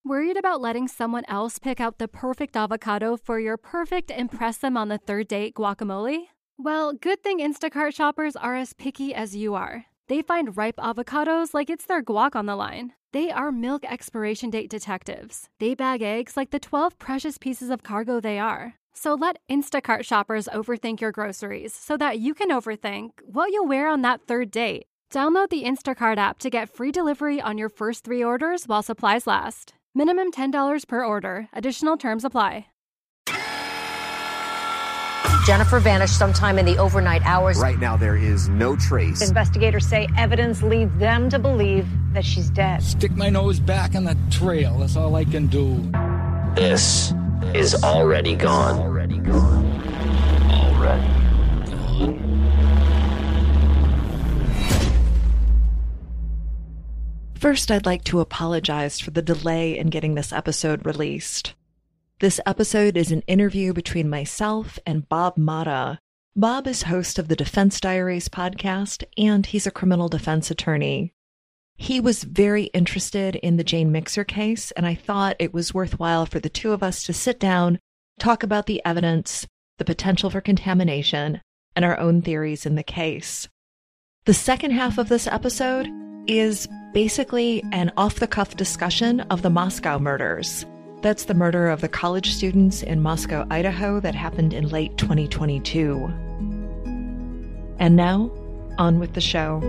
Worried about letting someone else pick out the perfect avocado for your perfect impress them on the third date guacamole? Well, good thing Instacart shoppers are as picky as you are. They find ripe avocados like it's their guac on the line. They are milk expiration date detectives. They bag eggs like the 12 precious pieces of cargo they are. So let Instacart shoppers overthink your groceries so that you can overthink what you'll wear on that third date. Download the Instacart app to get free delivery on your first 3 orders while supplies last. Minimum $10 per order. Additional terms apply. Jennifer vanished sometime in the overnight hours. Right now, there is no trace. Investigators say evidence leads them to believe that she's dead. Stick my nose back on the trail. That's all I can do. This is Already Gone. Already Gone. First, I'd like to apologize for the delay in getting this episode released. This episode is an interview between myself and Bob Motta. Bob is host of the Defense Diaries podcast, and he's a criminal defense attorney. He was very interested in the Jane Mixer case, and I thought it was worthwhile for the two of us to sit down, talk about the evidence, the potential for contamination, and our own theories in the case. The second half of this episode is basically an off-the-cuff discussion of the Moscow murders. That's the murder of the college students in Moscow, Idaho that happened in late 2022. And now, on with the show.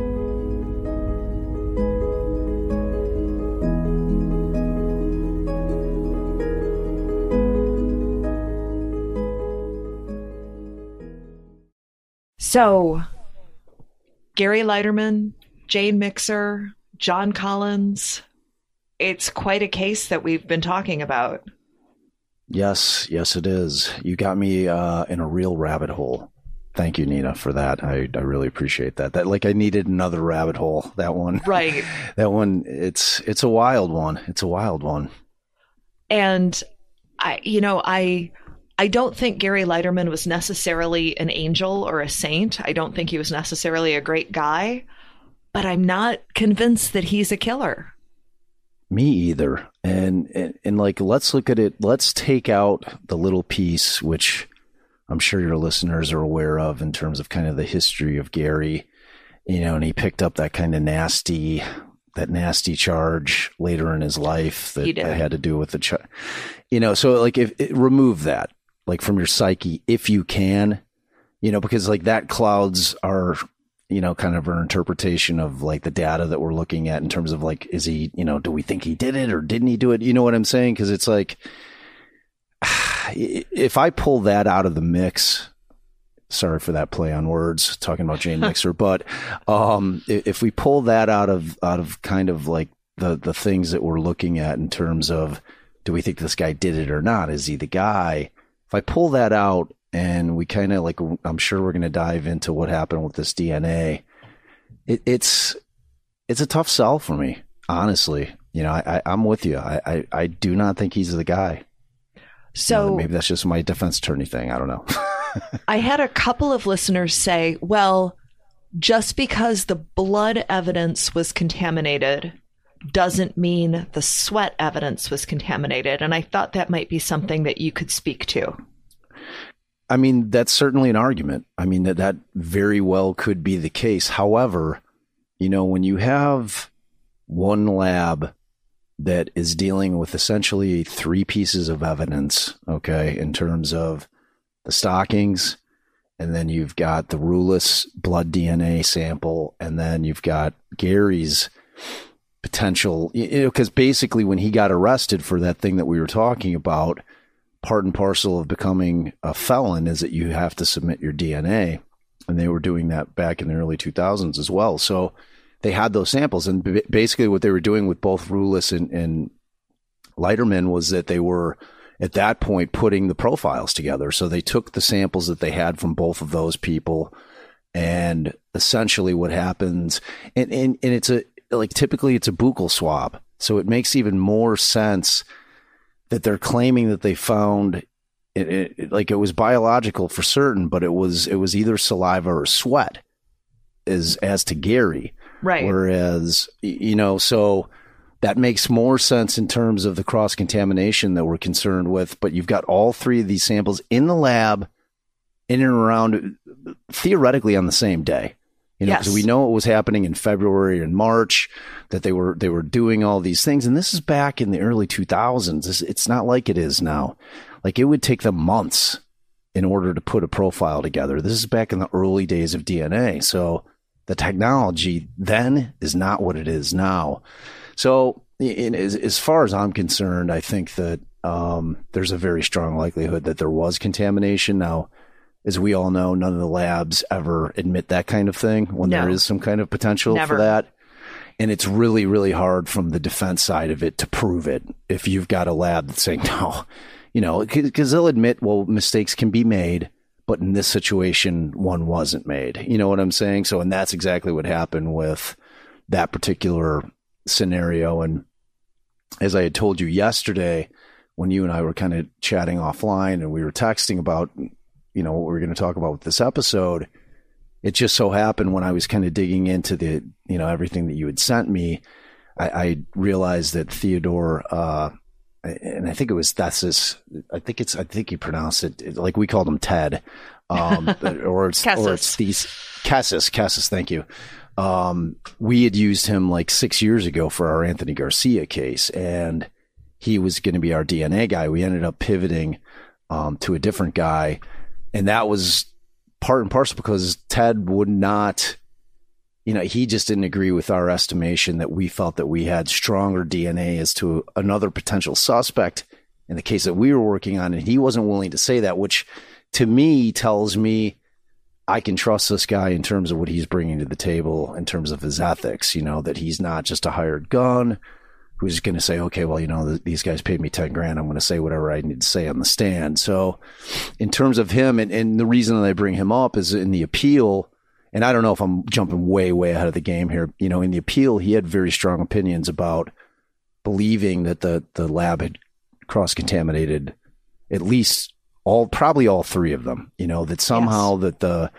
So, Gary Leiterman, Jane Mixer, John Collins. It's quite a case that we've been talking about. Yes, it is. You got me in a real rabbit hole. Thank you, Nina, for that. I really appreciate that. I needed another rabbit hole. That one, right? That one. It's a wild one. It's a wild one. And I don't think Gary Leiterman was necessarily an angel or a saint. I don't think he was necessarily a great guy, but I'm not convinced that he's a killer. Me either. And let's look at it. Let's take out the little piece, which I'm sure your listeners are aware of in terms of kind of the history of Gary, and he picked up that kind of nasty charge later in his life that had to do with the so remove that from your psyche if you can, because that clouds our kind of our interpretation of the data that we're looking at in terms of is he, do we think he did it or didn't he do it? You know what I'm saying? Because it's if I pull that out of the mix, sorry for that play on words, talking about Jane Mixer, but if we pull that out of kind of the things that we're looking at in terms of, do we think this guy did it or not? Is he the guy? If I pull that out, and we kind of I'm sure we're going to dive into what happened with this DNA. It's a tough sell for me, honestly. I'm with you. I do not think he's the guy. So maybe that's just my defense attorney thing. I don't know. I had a couple of listeners say, well, just because the blood evidence was contaminated doesn't mean the sweat evidence was contaminated. And I thought that might be something that you could speak to. I mean, that's certainly an argument. I mean, that very well could be the case. However, when you have one lab that is dealing with essentially 3 pieces of evidence, okay, in terms of the stockings, and then you've got the Rulis blood DNA sample, and then you've got Gary's potential, because basically when he got arrested for that thing that we were talking about, part and parcel of becoming a felon is that you have to submit your DNA. And they were doing that back in the early 2000s as well. So they had those samples. And basically what they were doing with both Rulis and Leiterman was that they were at that point putting the profiles together. So they took the samples that they had from both of those people, and essentially what happens, and it's typically it's a buccal swab. So it makes even more sense that they're claiming that they found it was biological for certain, but it was either saliva or sweat as to Gary. Right. Whereas, so that makes more sense in terms of the cross-contamination that we're concerned with. But you've got all three of these samples in the lab in and around, theoretically, on the same day. You know, because we know what was happening in February and March, that they were doing all these things. And this is back in the early 2000s. It's not like it is now. Like, it would take them months in order to put a profile together. This is back in the early days of DNA. So the technology then is not what it is now. So as far as I'm concerned, I think that there's a very strong likelihood that there was contamination. Now, as we all know, none of the labs ever admit that kind of thing when there is some kind of potential for that. And it's really, really hard from the defense side of it to prove it if you've got a lab that's saying, no, you know, because they'll admit, well, mistakes can be made, but in this situation, one wasn't made. You know what I'm saying? So, and that's exactly what happened with that particular scenario. And as I had told you yesterday, when you and I were kind of chatting offline and we were texting about, you know, what we were going to talk about with this episode, it just so happened when I was kind of digging into the, you know, everything that you had sent me, I realized that Theodore, and I think it was Thessis, I think you pronounce it like we called him Ted, or it's Cassis, thank you. We had used him like 6 years ago for our Anthony Garcia case, and he was going to be our DNA guy. We ended up pivoting to a different guy. And that was part and parcel because Ted would not, you know, he just didn't agree with our estimation that we felt that we had stronger DNA as to another potential suspect in the case that we were working on. And he wasn't willing to say that, which to me tells me I can trust this guy in terms of what he's bringing to the table, in terms of his ethics, you know, that he's not just a hired gun who's going to say, okay, well, you know, these guys paid me 10 grand. I'm going to say whatever I need to say on the stand. So in terms of him, and the reason that I bring him up is in the appeal, and I don't know if I'm jumping way, way ahead of the game here. You know, in the appeal, he had very strong opinions about believing that the lab had cross-contaminated at least probably all three of them, you know, that somehow that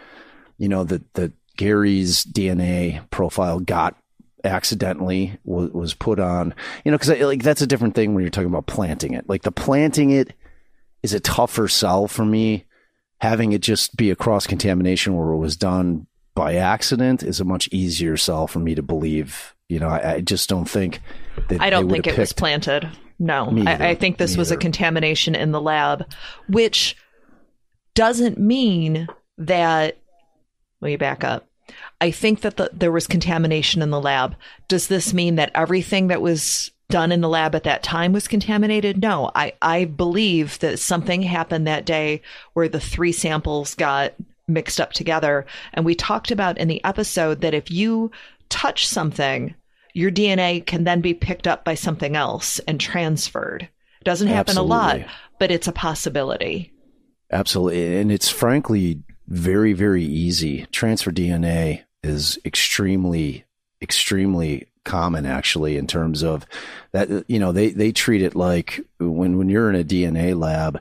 Gary's DNA profile got accidentally was put on, you know, because like that's a different thing when you're talking about planting it. Like the planting it is a tougher sell for me. Having it just be a cross contamination where it was done by accident is a much easier sell for me to believe. You know, I just don't think that I don't think it was planted. No, I think this was a contamination in the lab, which doesn't mean that. Let me back up. I think that there was contamination in the lab. Does this mean that everything that was done in the lab at that time was contaminated? No, I believe that something happened that day where the three samples got mixed up together. And we talked about in the episode that if you touch something, your DNA can then be picked up by something else and transferred. It doesn't happen a lot, but it's a possibility. Absolutely. And it's frankly very, very easy. Transfer DNA is extremely, extremely common, actually, in terms of that. You know, they treat it like when you're in a DNA lab,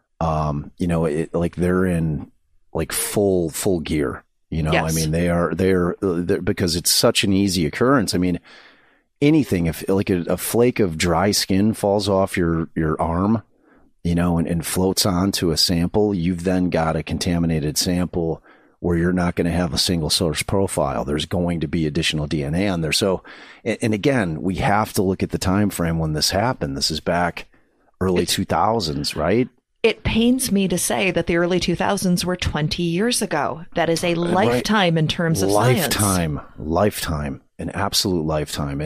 you know, like they're in like full gear. You know, I mean, they're because it's such an easy occurrence. I mean, anything, if like a flake of dry skin falls off your arm, you know, and floats onto a sample, you've then got a contaminated sample where you're not going to have a single source profile. There's going to be additional DNA on there. So, and again, we have to look at the time frame when this happened. This is back early 2000s, right? It pains me to say that the early 2000s were 20 years ago. That is a lifetime in terms of science. Lifetime, an absolute lifetime.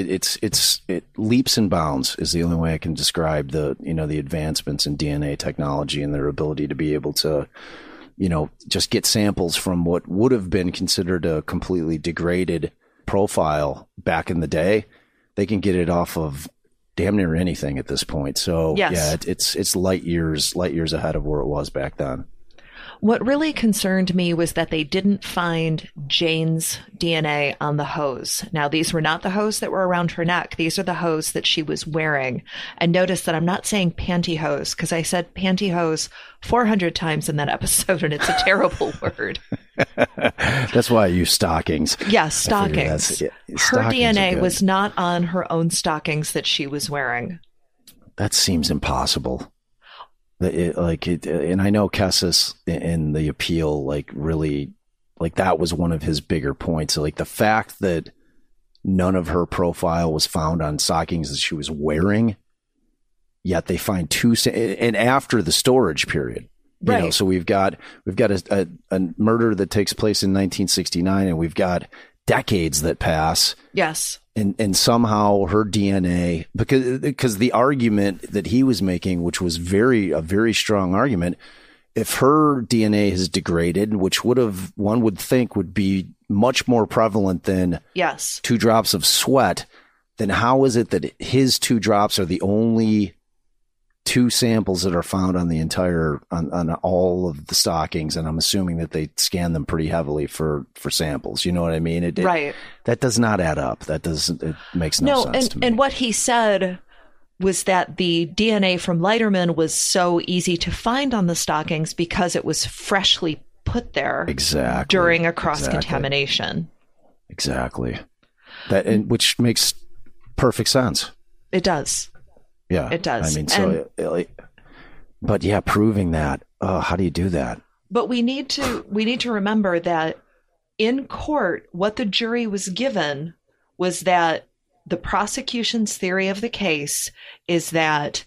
It leaps and bounds is the only way I can describe the advancements in DNA technology and their ability to be able to, you know, just get samples from what would have been considered a completely degraded profile back in the day. They can get it off of damn near anything at this point. So yeah, it's light years ahead of where it was back then. What really concerned me was that they didn't find Jane's DNA on the hose. Now, these were not the hose that were around her neck. These are the hose that she was wearing. And notice that I'm not saying pantyhose because I said pantyhose 400 times in that episode, and it's a terrible word. That's why I use stockings. Yes, stockings. Her Stockings DNA was not on her own stockings that she was wearing. That seems impossible. And I know Kessis in the appeal, really, that was one of his bigger points. So, the fact that none of her profile was found on stockings that she was wearing, yet they find two, and after the storage period. Right. So we've got a murder that takes place in 1969, and we've got decades that pass. Yes. And somehow her DNA, because the argument that he was making, which was a very strong argument, if her DNA has degraded, which one would think would be much more prevalent than 2 drops of sweat, then how is it that his 2 drops are the only 2 samples that are found on the entire on all of the stockings? And I'm assuming that they scan them pretty heavily for samples. You know what I mean? Right. That does not add up. It makes no sense to me. And what he said was that the DNA from Leiterman was so easy to find on the stockings because it was freshly put there during a cross-contamination. Exactly. Which makes perfect sense. It does. Yeah, it does. I mean, but yeah, proving that. How do you do that? But we need to remember that in court, what the jury was given was that the prosecution's theory of the case is that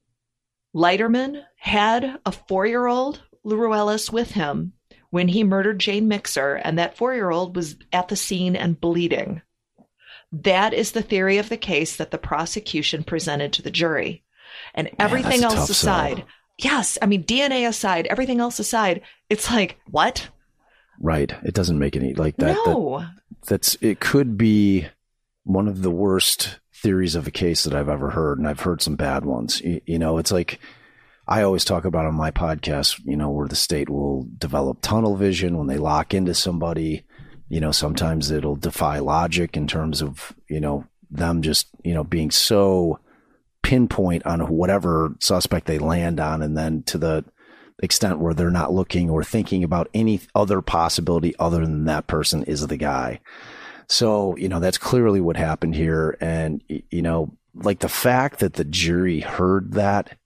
Leiterman had a 4-year-old Ruelas with him when he murdered Jane Mixer, and that 4-year-old was at the scene and bleeding. That is the theory of the case that the prosecution presented to the jury. And everything else aside, yes, I mean, DNA aside, everything else aside, it's like, what? Right. It doesn't make any that. No. It could be one of the worst theories of a case that I've ever heard. And I've heard some bad ones. It's like I always talk about on my podcast, where the state will develop tunnel vision when they lock into somebody. Sometimes it'll defy logic in terms of, them just, being so pinpoint on whatever suspect they land on. And then to the extent where they're not looking or thinking about any other possibility other than that person is the guy. So, that's clearly what happened here. And, the fact that the jury heard that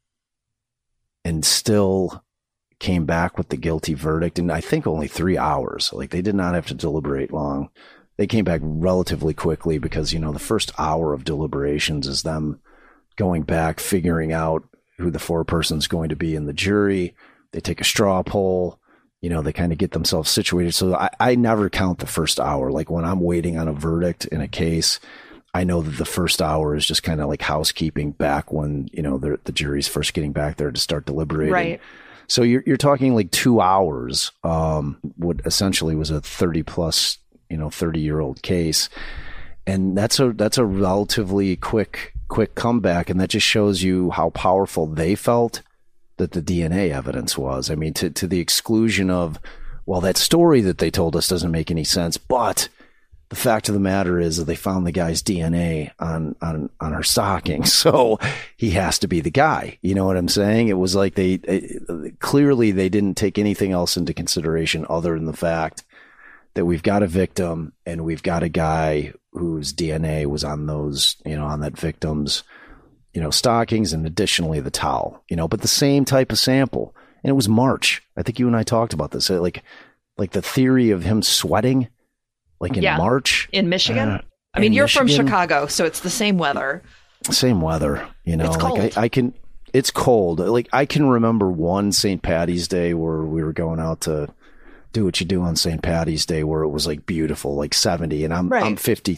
and still came back with the guilty verdict in, I think, only 3 hours. They did not have to deliberate long. They came back relatively quickly because, the first hour of deliberations is them going back, figuring out who the 4-person's going to be in the jury. They take a straw poll, they kind of get themselves situated. So I never count the first hour. When I'm waiting on a verdict in a case, I know that the first hour is just kind of like housekeeping back when, the jury's first getting back there to start deliberating. Right. So you're talking 2 hours, what essentially was a 30+ 30-year-old case. And that's a relatively quick comeback. And that just shows you how powerful they felt that the DNA evidence was. I mean, to the exclusion of, well, that story that they told us doesn't make any sense. But the fact of the matter is that they found the guy's DNA on her stocking. So he has to be the guy. You know what I'm saying? It was like clearly they didn't take anything else into consideration other than the fact that we've got a victim and we've got a guy whose DNA was on those, on that victim's, stockings, and additionally the towel, but the same type of sample. And it was March. I think you and I talked about this. Like the theory of him sweating, in March. In Michigan? I mean, you're from Chicago, so it's the same weather. Same weather, It's cold. It's cold. I can remember one St. Patty's Day where we were going out to do what you do on St. Patty's Day, where it was beautiful, 70, and I'm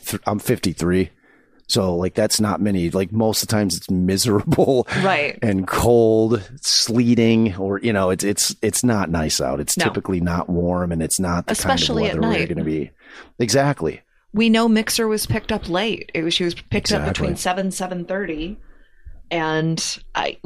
53. So that's not many. Most of the times it's miserable, right, and cold, sleeting, or it's not nice out. It's typically not warm, and it's not the especially kind of weather at night. We're going to be. Exactly. We know Mixer was picked up late. She was picked up between 7:30. And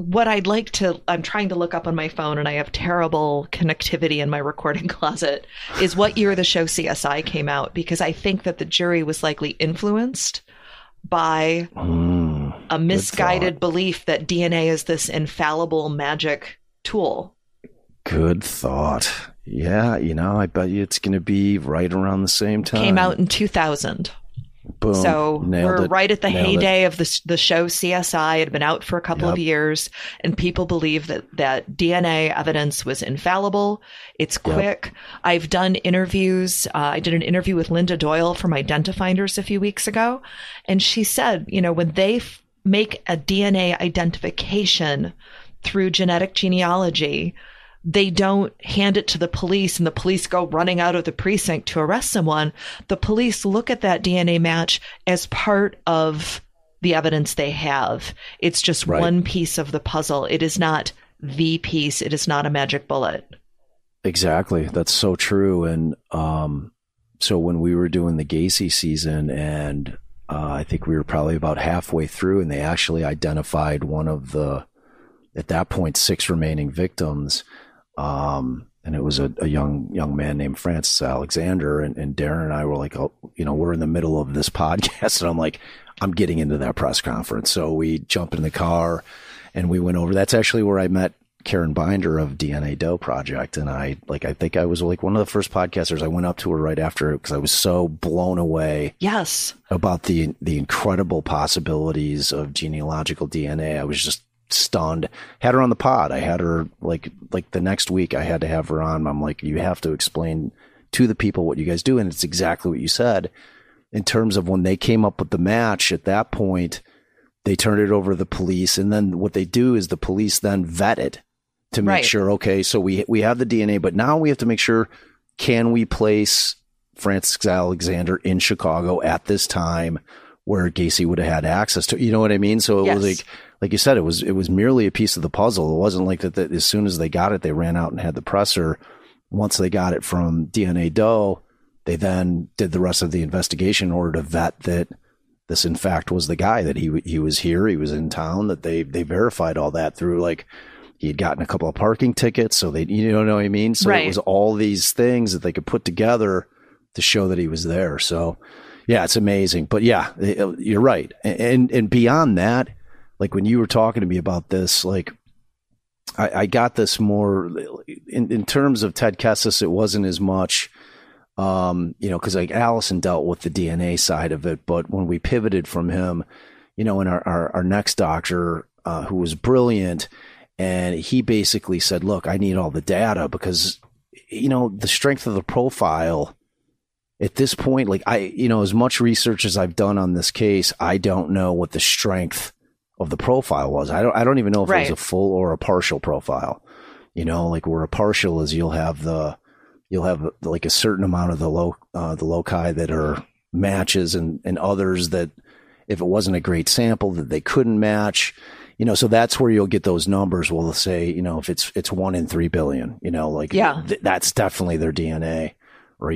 I'm trying to look up on my phone, and I have terrible connectivity in my recording closet, is what year the show CSI came out, because I think that the jury was likely influenced by a misguided belief that DNA is this infallible magic tool. Good thought. Yeah, I bet you it's going to be right around the same time. Came out in 2000. Boom. So Nailed we're it. right at the Nailed heyday it. of the show CSI. It had been out for a couple of years, and people believe that DNA evidence was infallible. It's quick. I've done interviews. I did an interview with Linda Doyle from Identifinders a few weeks ago, and she said, when they make a DNA identification through genetic genealogy, they don't hand it to the police and the police go running out of the precinct to arrest someone. The police look at that DNA match as part of the evidence they have. It's just one piece of the puzzle. It is not the piece. It is not a magic bullet. Exactly. That's so true. And so when we were doing the Gacy season, and I think we were probably about halfway through, and they actually identified one of the, at that point, 6 remaining victims. And it was a young man named Francis Alexander, and Darren and I were like, we're in the middle of this podcast, and I'm like, I'm getting into that press conference. So we jumped in the car and we went over. That's actually where I met Karen Binder of DNA Doe Project. And I think I was like one of the first podcasters. I went up to her right after because I was so blown away. Yes. About the incredible possibilities of genealogical DNA. I was just stunned. Had her on the pod. I had her like the next week I had to have her on. I'm like, you have to explain to the people what you guys do. And it's exactly what you said in terms of when they came up with the match. At that point, they turned it over to the police. And then what they do is the police then vet it to make sure, okay, so we have the DNA, but now we have to make sure, can we place Francis Alexander in Chicago at this time where Gacy would have had access to, you know what I mean? So it was like you said, it was merely a piece of the puzzle. It wasn't like that as soon as they got it, they ran out and had the presser. Once they got it from DNA Doe, they then did the rest of the investigation in order to vet that this in fact was the guy, that he was here, he was in town, that they verified all that through, like, he had gotten a couple of parking tickets. So they, you know what I mean? So it was all these things that they could put together to show that he was there. So yeah, it's amazing. But yeah, you're right. And beyond that, like when you were talking to me about this, like I got this more in terms of Ted Kessis. It wasn't as much, cause like Allison dealt with the DNA side of it, but when we pivoted from him, and our next doctor, who was brilliant, and he basically said, look, I need all the data because, the strength of the profile at this point, like as much research as I've done on this case, I don't know what the strength of the profile was. I don't even know if it was a full or a partial profile, like where a partial is you'll have like a certain amount of the loci that are matches and others that if it wasn't a great sample that they couldn't match, so that's where you'll get those numbers. Well, they'll say, if it's 1 in 3 billion, that's definitely their DNA, or,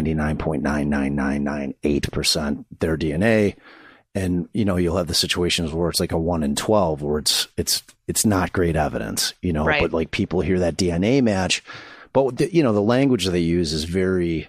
99.99998% their DNA. And, you'll have the situations where it's like a 1 in 12 where it's not great evidence, but like people hear that DNA match, but the language that they use is very,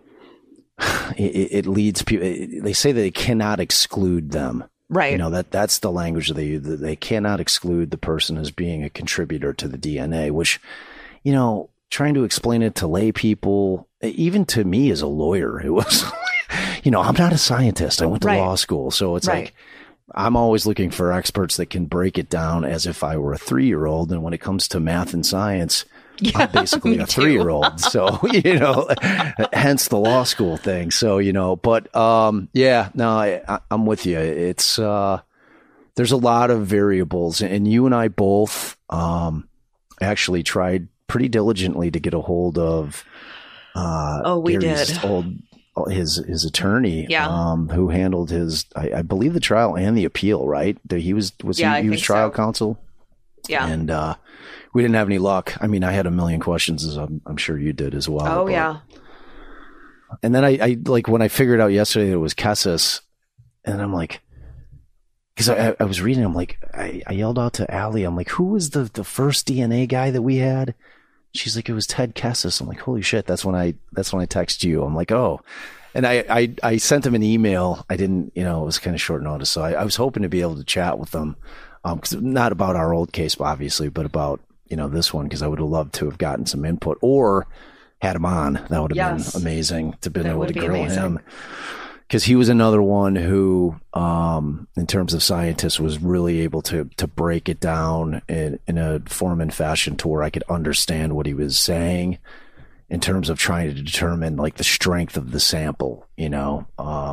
it leads people, they say that they cannot exclude them. Right. That's the language that they use. They cannot exclude the person as being a contributor to the DNA, which, trying to explain it to lay people, even to me as a lawyer, it was, I'm not a scientist. I went to law school. So it's like, I'm always looking for experts that can break it down as if I were a 3-year-old. And when it comes to math and science, I'm basically a 3-year-old. So, hence the law school thing. So, but, I'm with you. It's, there's a lot of variables, and you and I both, actually tried pretty diligently to get a hold of, Gary's his attorney, who handled his, I believe the trial and the appeal, right? He was trial counsel. Yeah. And, we didn't have any luck. I mean, I had a million questions, as I'm sure you did as well. Oh, yeah. And then I like when I figured out yesterday that it was Kessis, and I'm like, because I was reading, I'm like, I yelled out to Allie, I'm like, who was the first DNA guy that we had? She's like, it was Ted Kessis. I'm like, holy shit. That's when I text you. I'm like, oh. And I sent him an email. I didn't, it was kind of short notice. So I was hoping to be able to chat with them. 'Cause not about our old case, obviously, but about, this one, because I would have loved to have gotten some input, or had him on. That would have Yes. been amazing to be That able would to be grill amazing. him. Because he was another one who, in terms of scientists, was really able to break it down in a form and fashion to where I could understand what he was saying in terms of trying to determine like the strength of the sample, you know.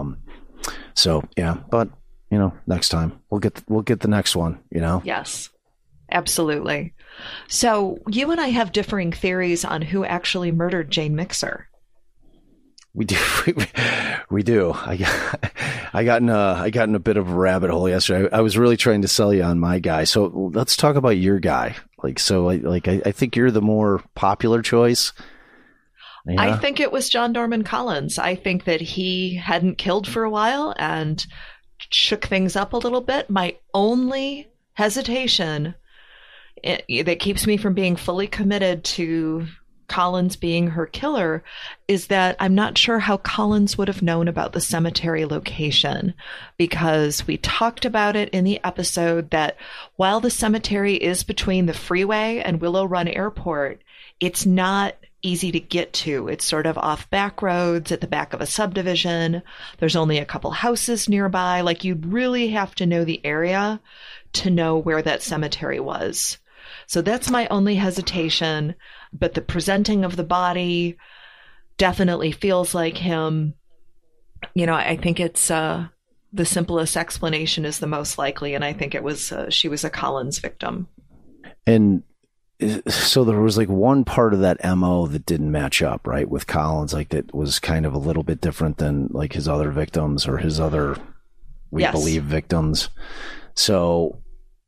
So yeah, but you know, next time we'll get the next one, you know. Yes, absolutely. So you and I have differing theories on who actually murdered Jane Mixer. We do. We do. I got in a bit of a rabbit hole yesterday. I was really trying to sell you on my guy. So let's talk about your guy. I think you're the more popular choice. Yeah. I think it was John Norman Collins. I think that he hadn't killed for a while and shook things up a little bit. My only hesitation that keeps me from being fully committed to Collins being her killer is that I'm not sure how Collins would have known about the cemetery location, because we talked about it in the episode that while the cemetery is between the freeway and Willow Run Airport, it's not easy to get to. It's sort of off back roads at the back of a subdivision. There's only a couple houses nearby. Like, you'd really have to know the area to know where that cemetery was. So that's my only hesitation. But the presenting of the body definitely feels like him. You know, I think it's the simplest explanation is the most likely, and I think it was she was a Collins victim. And so there was like one part of that MO that didn't match up, right, with Collins, like that was kind of a little bit different than like his other victims or his other believe victims. So,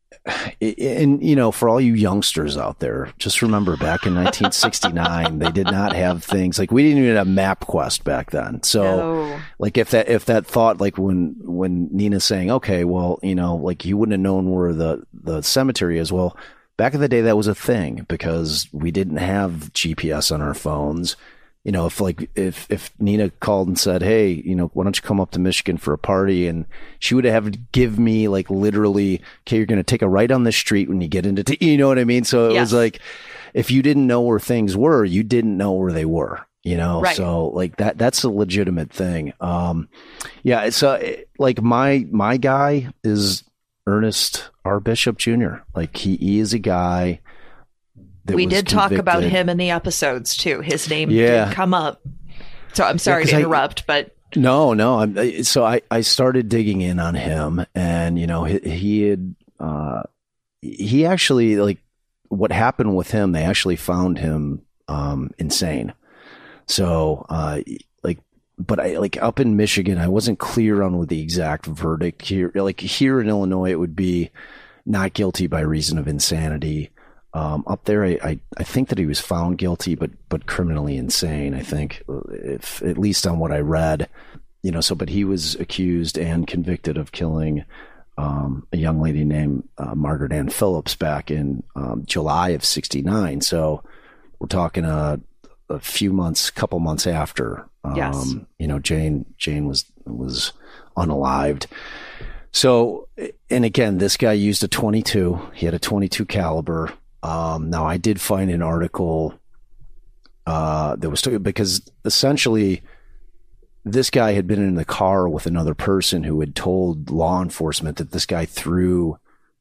and you know, for all you youngsters out there, just remember back in 1969, they did not have things like, we didn't even have MapQuest back then. So like if that thought, like when Nina's saying, okay, well, you know, like you wouldn't have known where the cemetery is. Well, back in the day, that was a thing because we didn't have GPS on our phones. You know, if Nina called and said, hey, you know, why don't you come up to Michigan for a party? And she would have to give me like literally, okay, you're going to take a right on this street when you get into, you know what I mean? So it was like, if you didn't know where things were, you didn't know where they were, you know? Right. So like that's a legitimate thing. Yeah. It's like my guy is Ernest R. Bishop Jr. Like he is a guy that we was did talk convicted. about him in the episodes too. His name did come up. So I'm sorry to interrupt, but no. So I started digging in on him, and you know he actually, like, what happened with him. They actually found him insane. So but I like up in Michigan, I wasn't clear on what the exact verdict here. Like here in Illinois, it would be not guilty by reason of insanity. Up there, I think that he was found guilty, but criminally insane. I think, if at least on what I read, you know. So, but he was accused and convicted of couple a young lady named Margaret Ann Phillips back in July of '69. So, we're talking a couple months after. Yes. You know, Jane was unalived. So, and again, this guy used a .22. He had a .22 caliber. Now I did find an article that was because essentially this guy had been in the car with another person who had told law enforcement that this guy threw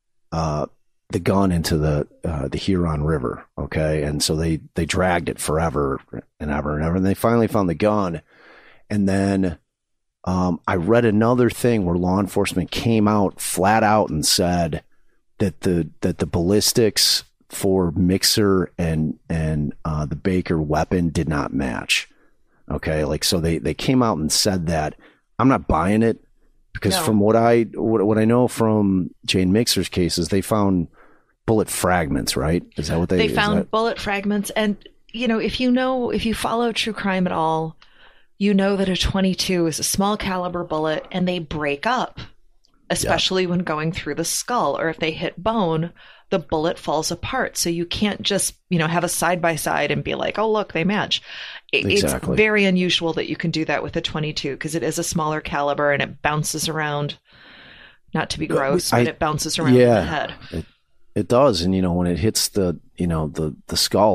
the gun into the Huron River. Okay, and so they dragged it forever and ever and ever, and they finally found the gun. And then I read another thing where law enforcement came out flat out and said that the ballistics for Mixer and the Baker weapon did not match. Okay, like, so they came out and said that. I'm not buying it because from what I know from Jane Mixer's cases, they found bullet fragments, right? Is that what they found? Bullet fragments. And you know, if you follow true crime at all, you know that a .22 is a small caliber bullet and they break up, especially when going through the skull, or if they hit bone, the bullet falls apart. So you can't just, you know, have a side by side and be like, oh, look, they match. Exactly. It's very unusual that you can do that with a .22 because it is a smaller caliber and it bounces around. Not to be gross, but it bounces around in the head. It does. And, you know, when it hits the skull,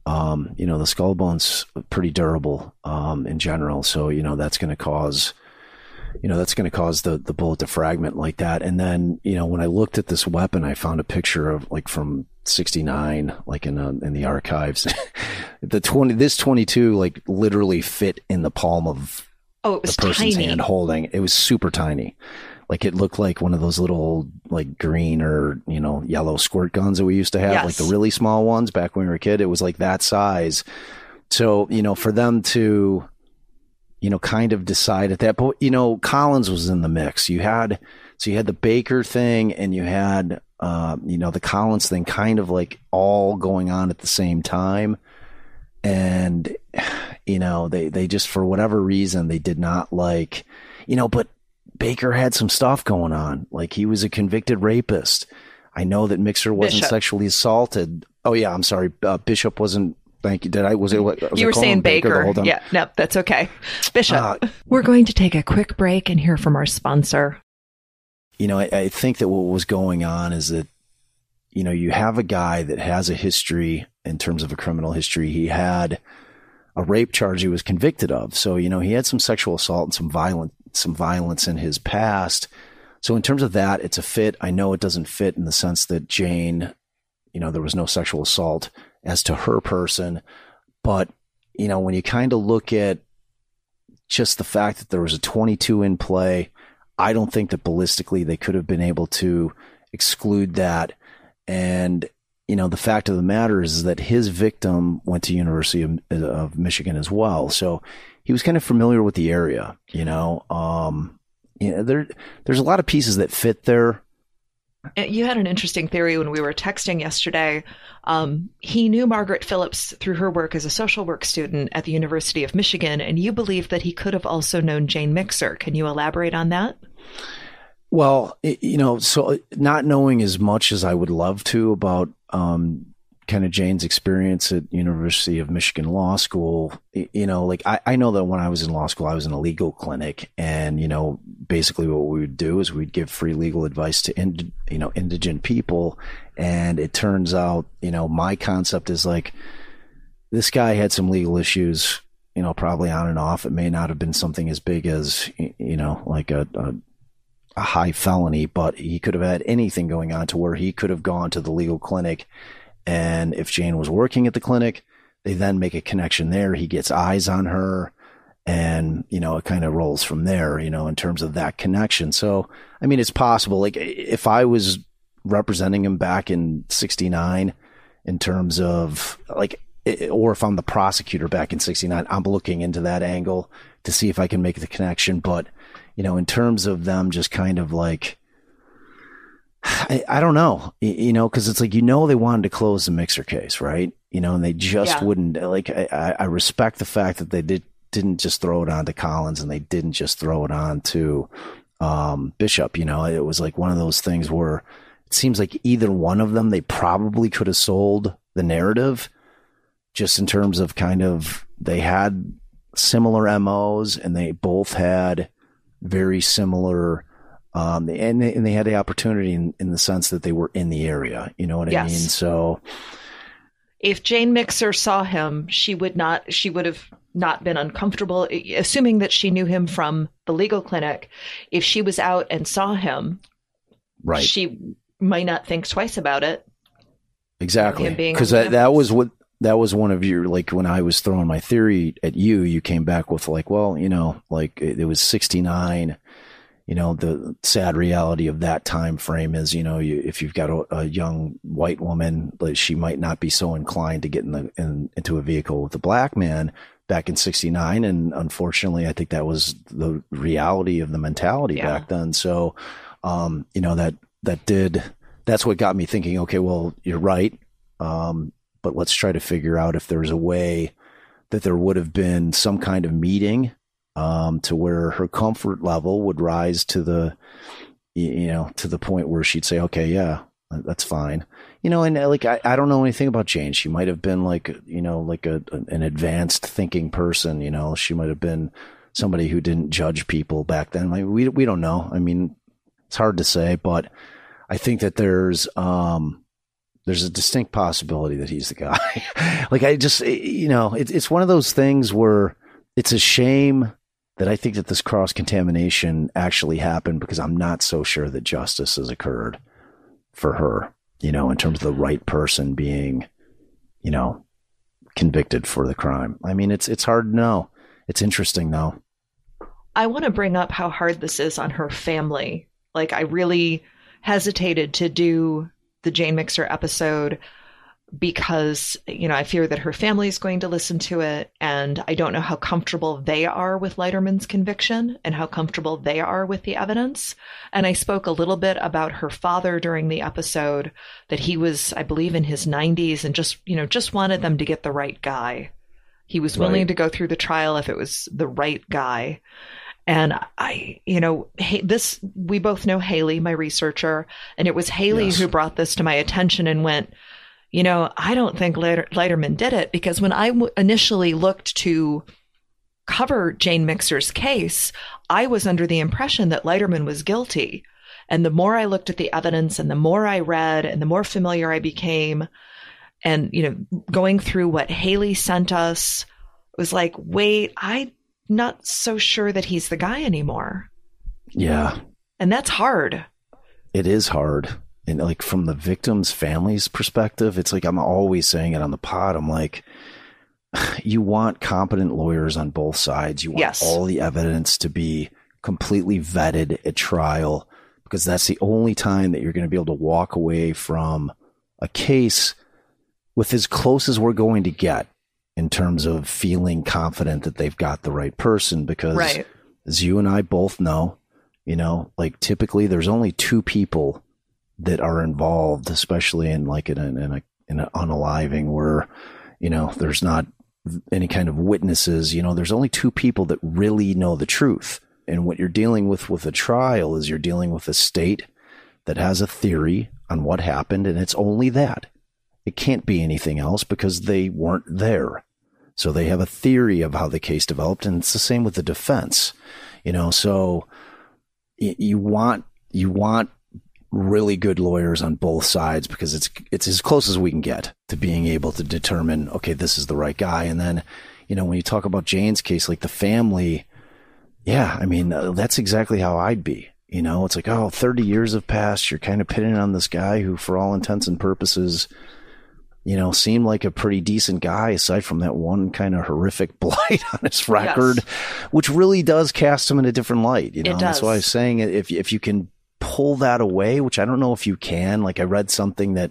The skull bone's pretty durable in general. So, that's going to cause the bullet to fragment like that. And then, when I looked at this weapon, I found a picture of from 69, in the archives. This 22 literally fit in the palm of the person's tiny hand holding. It was super tiny. It looked like one of those little green or, yellow squirt guns that we used to have, yes. the really small ones back when we were a kid. It was that size. So, for them to, kind of decide at that, but, Collins was in the mix. You had the Baker thing and you had, the Collins thing kind of all going on at the same time. And, they just, for whatever reason, they did not but Baker had some stuff going on. He was a convicted rapist. I know that Mixer wasn't sexually assaulted. Oh yeah. I'm sorry. Bishop wasn't. Thank you. You were saying Baker. Yeah. No, that's okay. Bishop. We're going to take a quick break and hear from our sponsor. I think that what was going on is that, you have a guy that has a history in terms of a criminal history. He had a rape charge he was convicted of. So, he had some sexual assault and some violence in his past. So in terms of that, it's a fit. I know it doesn't fit in the sense that Jane, there was no sexual assault as to her person. But, when you kind of look at just the fact that there was a 22 in play, I don't think that ballistically they could have been able to exclude that. And, the fact of the matter is that his victim went to University of Michigan as well. So he was kind of familiar with the area, there's a lot of pieces that fit there. You had an interesting theory when we were texting yesterday. He knew Margaret Phillips through her work as a social work student at the University of Michigan, and you believe that he could have also known Jane Mixer. Can you elaborate on that? Well, so not knowing as much as I would love to about kind of Jane's experience at University of Michigan Law School, I know that when I was in law school, I was in a legal clinic, and, basically what we would do is we'd give free legal advice to, indigent people. And it turns out, my concept is this guy had some legal issues, probably on and off. It may not have been something as big as, a high felony, but he could have had anything going on to where he could have gone to the legal clinic. And if Jane was working at the clinic, they then make a connection there. He gets eyes on her, and, it kind of rolls from there, in terms of that connection. So, I mean, it's possible. If I was representing him back in 69 in terms of or if I'm the prosecutor back in 69, I'm looking into that angle to see if I can make the connection. But, in terms of them just kind of I don't know, because it's they wanted to close the Mixer case, right? And they just wouldn't. I respect the fact that they didn't just throw it on to Collins, and they didn't just throw it on to Bishop. It was one of those things where it seems like either one of them, they probably could have sold the narrative, just in terms of kind of they had similar MOs and they both had very similar. And they had the opportunity in the sense that they were in the area. You know what I mean? So if Jane Mixer saw him, she would have not been uncomfortable, assuming that she knew him from the legal clinic. If she was out and saw him, right, she might not think twice about it. Exactly. Because that was one of your, when I was throwing my theory at you, you came back with it was 69. The sad reality of that time frame is, if you've got a young white woman, she might not be so inclined to get into a vehicle with a black man back in 69. And unfortunately, I think that was the reality of the mentality back then. So, that's what got me thinking, okay, well, you're right. But let's try to figure out if there's a way that there would have been some kind of meeting to where her comfort level would rise to the point where she'd say, okay, yeah, that's fine. And I don't know anything about Jane. She might have been an advanced thinking person. She might have been somebody who didn't judge people back then. We don't know. I mean, it's hard to say, but I think that there's There's a distinct possibility that he's the guy. Like, I just, it's one of those things where it's a shame that I think that this cross-contamination actually happened, because I'm not so sure that justice has occurred for her, in terms of the right person being, convicted for the crime. I mean, it's hard to know. It's interesting, though. I want to bring up how hard this is on her family. Like, I really hesitated to do the Jane Mixer episode because, I fear that her family is going to listen to it, and I don't know how comfortable they are with Leiterman's conviction and how comfortable they are with the evidence. And I spoke a little bit about her father during the episode, that he was, I believe, in his 90s and just wanted them to get the right guy. He was willing to go through the trial if it was the right guy. And we both know Haley, my researcher, and it was Haley who brought this to my attention and went, I don't think Leiterman did it, because when I initially looked to cover Jane Mixer's case, I was under the impression that Leiterman was guilty. And the more I looked at the evidence and the more I read and the more familiar I became, and, going through what Haley sent us, was like, wait, I'm not so sure that he's the guy anymore. Yeah. And that's hard. It is hard. And like, from the victim's family's perspective, it's like, I'm always saying it on the pod. I'm like, you want competent lawyers on both sides. You want all the evidence to be completely vetted at trial, because that's the only time that you're going to be able to walk away from a case with as close as we're going to get in terms of feeling confident that they've got the right person. Because as you and I both know, like, typically there's only two people that are involved, especially in like in an unaliving where, there's not any kind of witnesses. There's only two people that really know the truth. And what you're dealing with a trial is you're dealing with a state that has a theory on what happened, and it's only that. It can't be anything else because they weren't there. So they have a theory of how the case developed, and it's the same with the defense. So you want really good lawyers on both sides, because it's as close as we can get to being able to determine, okay, this is the right guy. And then, when you talk about Jane's case, like the family, I mean, that's exactly how I'd be. It's like, 30 years have passed. You're kind of pitting on this guy who, for all intents and purposes, seemed like a pretty decent guy, aside from that one kind of horrific blight on his record, which really does cast him in a different light. It does. That's why I was saying, if you can pull that away, which I don't know if you can. Like, I read something that,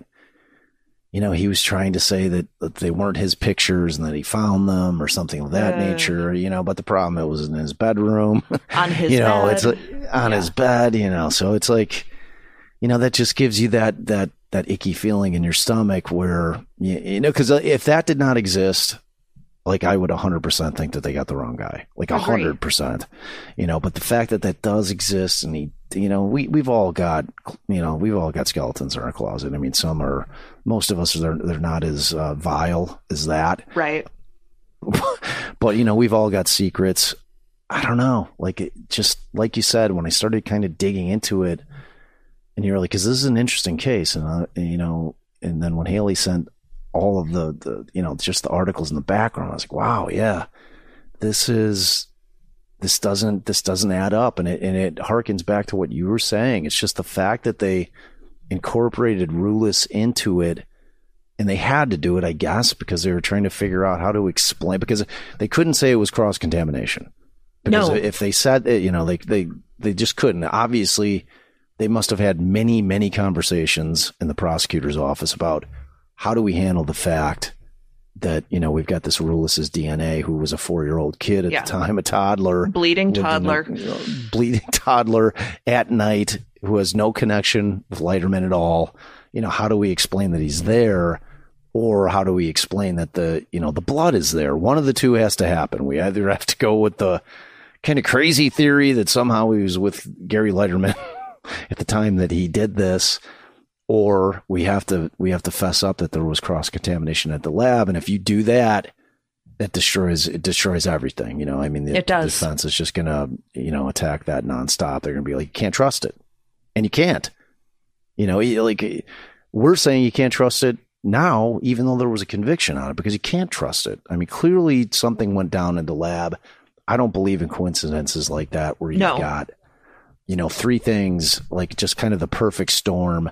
he was trying to say that they weren't his pictures and that he found them or something of that nature, but the problem, it was in his bedroom, on his bed. It's on his bed, so it's like, that just gives you that icky feeling in your stomach where, because if that did not exist, like, I would 100% think that they got the wrong guy, like 100%, but the fact that that does exist, and he, we've all got skeletons in our closet. I mean, most of us, they're not as vile as that. Right. But, we've all got secrets. I don't know. Like, it just, like you said, when I started kind of digging into it, and you're like, because this is an interesting case. And, and then when Haley sent all of the just the articles in the background, I was like, wow, yeah, this doesn't add up. And it harkens back to what you were saying. It's just the fact that they incorporated Rulis into it, and they had to do it, I guess, because they were trying to figure out how to explain, because they couldn't say it was cross-contamination. Because if they said it, they just couldn't. Obviously, they must have had many, many conversations in the prosecutor's office about how do we handle the fact that, we've got this Rulis's DNA, who was a 4-year-old kid at the time, a toddler. Bleeding toddler at night, who has no connection with Leiterman at all. How do we explain that he's there? Or how do we explain that the blood is there? One of the two has to happen. We either have to go with the kind of crazy theory that somehow he was with Gary Leiterman at the time that he did this, or we have to fess up that there was cross-contamination at the lab. And if you do that, it destroys everything. I mean, the defense is just going to, attack that nonstop. They're going to be like, you can't trust it. And you can't, like, we're saying you can't trust it now, even though there was a conviction on it, because you can't trust it. I mean, clearly something went down in the lab. I don't believe in coincidences like that where you've got, three things, like just kind of the perfect storm.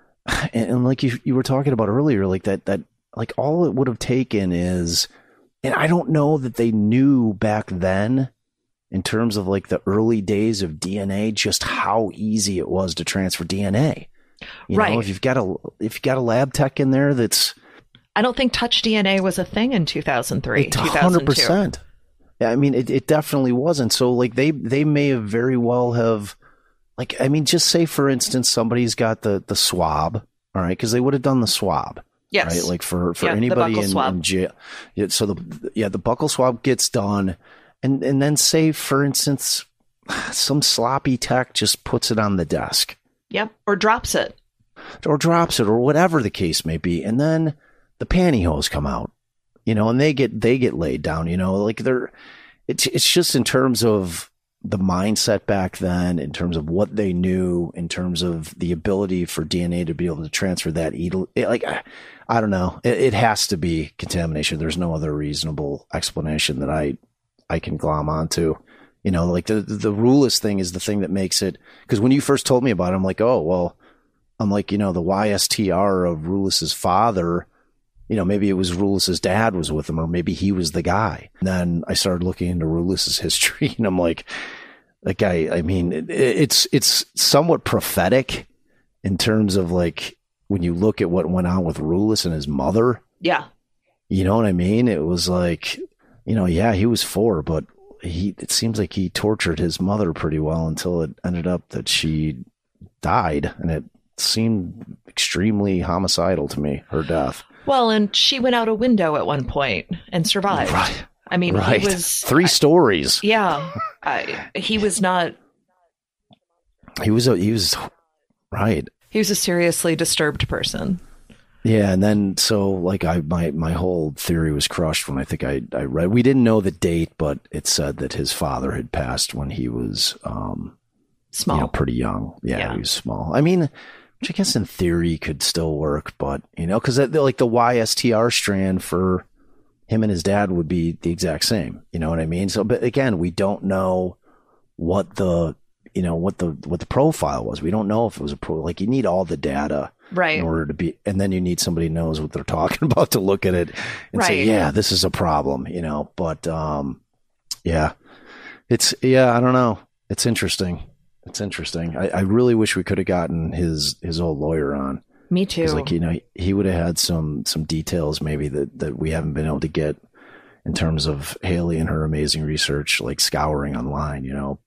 And like you were talking about earlier, like that like all it would have taken is, and I don't know that they knew back then in terms of like the early days of DNA, just how easy it was to transfer DNA. You know, if you've got a lab tech in there that's, I don't think touch DNA was a thing in 2003, 100%. Yeah, I mean, it definitely wasn't. So like they may have very well have, like, I mean, just say for instance, somebody's got the swab, all right, because they would have done the swab. Yes. Right. Like for anybody in jail. Yeah, so the buccal swab gets done. And then say, for instance, some sloppy tech just puts it on the desk. Yep. Or drops it. Or whatever the case may be. And then the pantyhose come out, and they get laid down, like it's just in terms of the mindset back then, in terms of what they knew, in terms of the ability for DNA to be able to transfer that like, I don't know. It has to be contamination. There's no other reasonable explanation that I can glom onto. Like the Rulis thing is the thing that makes it, because when you first told me about it, I'm like, oh, well, the YSTR of Rulis's father, maybe it was Rulis's dad was with him, or maybe he was the guy. And then I started looking into Rulis's history, and I'm like, that guy, I mean, it's somewhat prophetic in terms of like, when you look at what went on with Rulis and his mother. Yeah. You know what I mean? It was like, he was 4, but it seems like he tortured his mother pretty well until it ended up that she died, and it seemed extremely homicidal to me, her death. Well, and she went out a window at one point and survived. Right. I mean, he was 3 stories. Yeah. He was not. He was right. He was a seriously disturbed person. Yeah, and then so like my whole theory was crushed when I think I read. We didn't know the date, but it said that his father had passed when he was small, pretty young. Yeah, he was small. I mean, which I guess in theory could still work, but because like the YSTR strand for him and his dad would be the exact same. You know what I mean? So, but again, we don't know what the profile was. We don't know if it was like you need all the data. Right. In order to be, and then you need somebody who knows what they're talking about to look at it and say, yeah, this is a problem, but, I don't know. It's interesting. I really wish we could have gotten his old lawyer on. Me too. Like, he would have had some details maybe that we haven't been able to get in terms of Haley and her amazing research, like scouring online,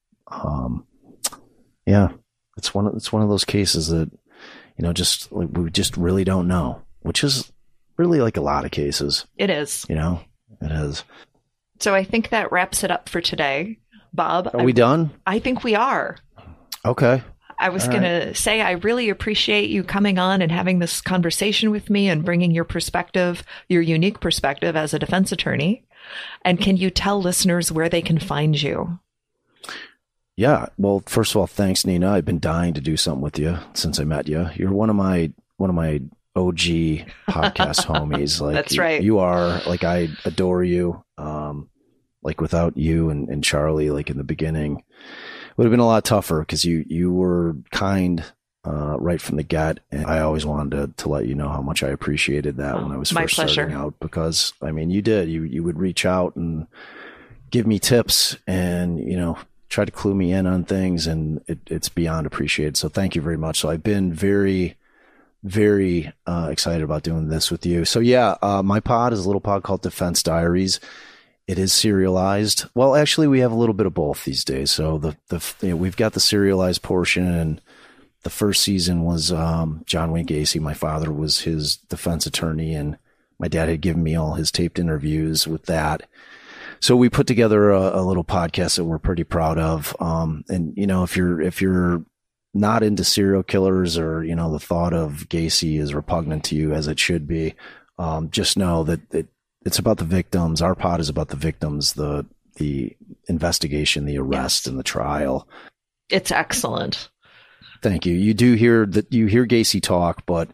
it's one of those cases that, just like we just really don't know, which is really like a lot of cases. It is. It is. So I think that wraps it up for today. Bob, are we done? I think we are. Okay. I was going to say, I really appreciate you coming on and having this conversation with me and bringing your perspective, your unique perspective as a defense attorney. And can you tell listeners where they can find you? Yeah. Well, first of all, thanks, Nina. I've been dying to do something with you since I met you. You're one of my OG podcast homies. Like, that's right. You are, like, I adore you. Like without you and Charlie, like in the beginning, it would have been a lot tougher because you were kind right from the get. And I always wanted to let you know how much I appreciated that when I was first starting out, because I mean, you did, you would reach out and give me tips and, try to clue me in on things, and it's beyond appreciated. So thank you very much. So I've been very, very excited about doing this with you. So yeah, my pod is a little pod called Defense Diaries. It is serialized. Well, actually, we have a little bit of both these days. So we've got the serialized portion, and the first season was John Wayne Gacy. My father was his defense attorney, and my dad had given me all his taped interviews with that. So we put together a little podcast that we're pretty proud of. And if you're not into serial killers, or the thought of Gacy is repugnant to you, as it should be, just know that it's about the victims. Our pod is about the victims, the investigation, the arrest, and the trial. It's excellent. Thank you. You do hear Gacy talk, but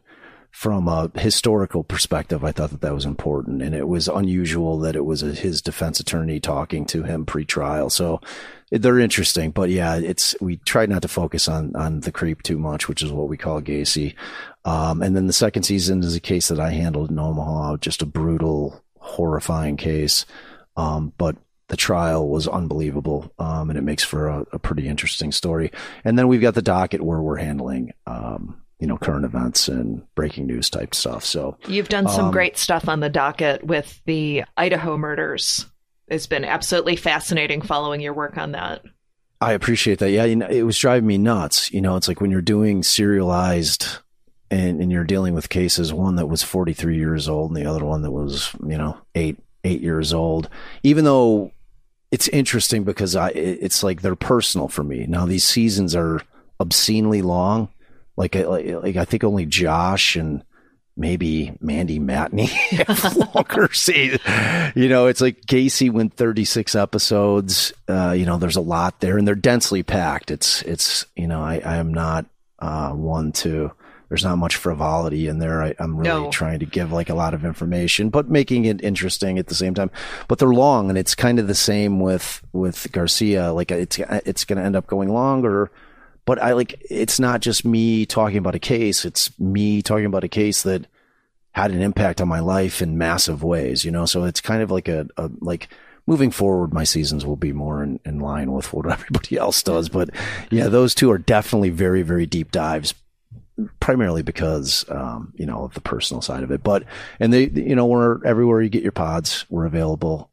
from a historical perspective, I thought that was important, and it was unusual that it was his defense attorney talking to him pre-trial. So they're interesting, but yeah, we tried not to focus on the creep too much, which is what we call Gacy. And then the second season is a case that I handled in Omaha, just a brutal, horrifying case. But the trial was unbelievable, and it makes for a pretty interesting story. And then we've got the docket where we're handling, current events and breaking news type stuff. So you've done some great stuff on the docket with the Idaho murders. It's been absolutely fascinating following your work on that. I appreciate that. Yeah, it was driving me nuts. It's like when you're doing serialized and you're dealing with cases, one that was 43 years old and the other one that was, 8 years old, even though it's interesting because it's like they're personal for me. Now these seasons are obscenely long. Like I think only Josh and maybe Mandy Matney have longer seasons. It's like Gacy went 36 episodes. There's a lot there and they're densely packed. It's I am not one to, there's not much frivolity in there. I'm really trying to give like a lot of information, but making it interesting at the same time. But they're long, and it's kind of the same with Garcia. Like it's going to end up going longer. But it's not just me talking about a case. It's me talking about a case that had an impact on my life in massive ways, So it's kind of like like moving forward, my seasons will be more in line with what everybody else does. But yeah, those two are definitely very, very deep dives, primarily because, of the personal side of it. But, and we're everywhere you get your pods, we're available.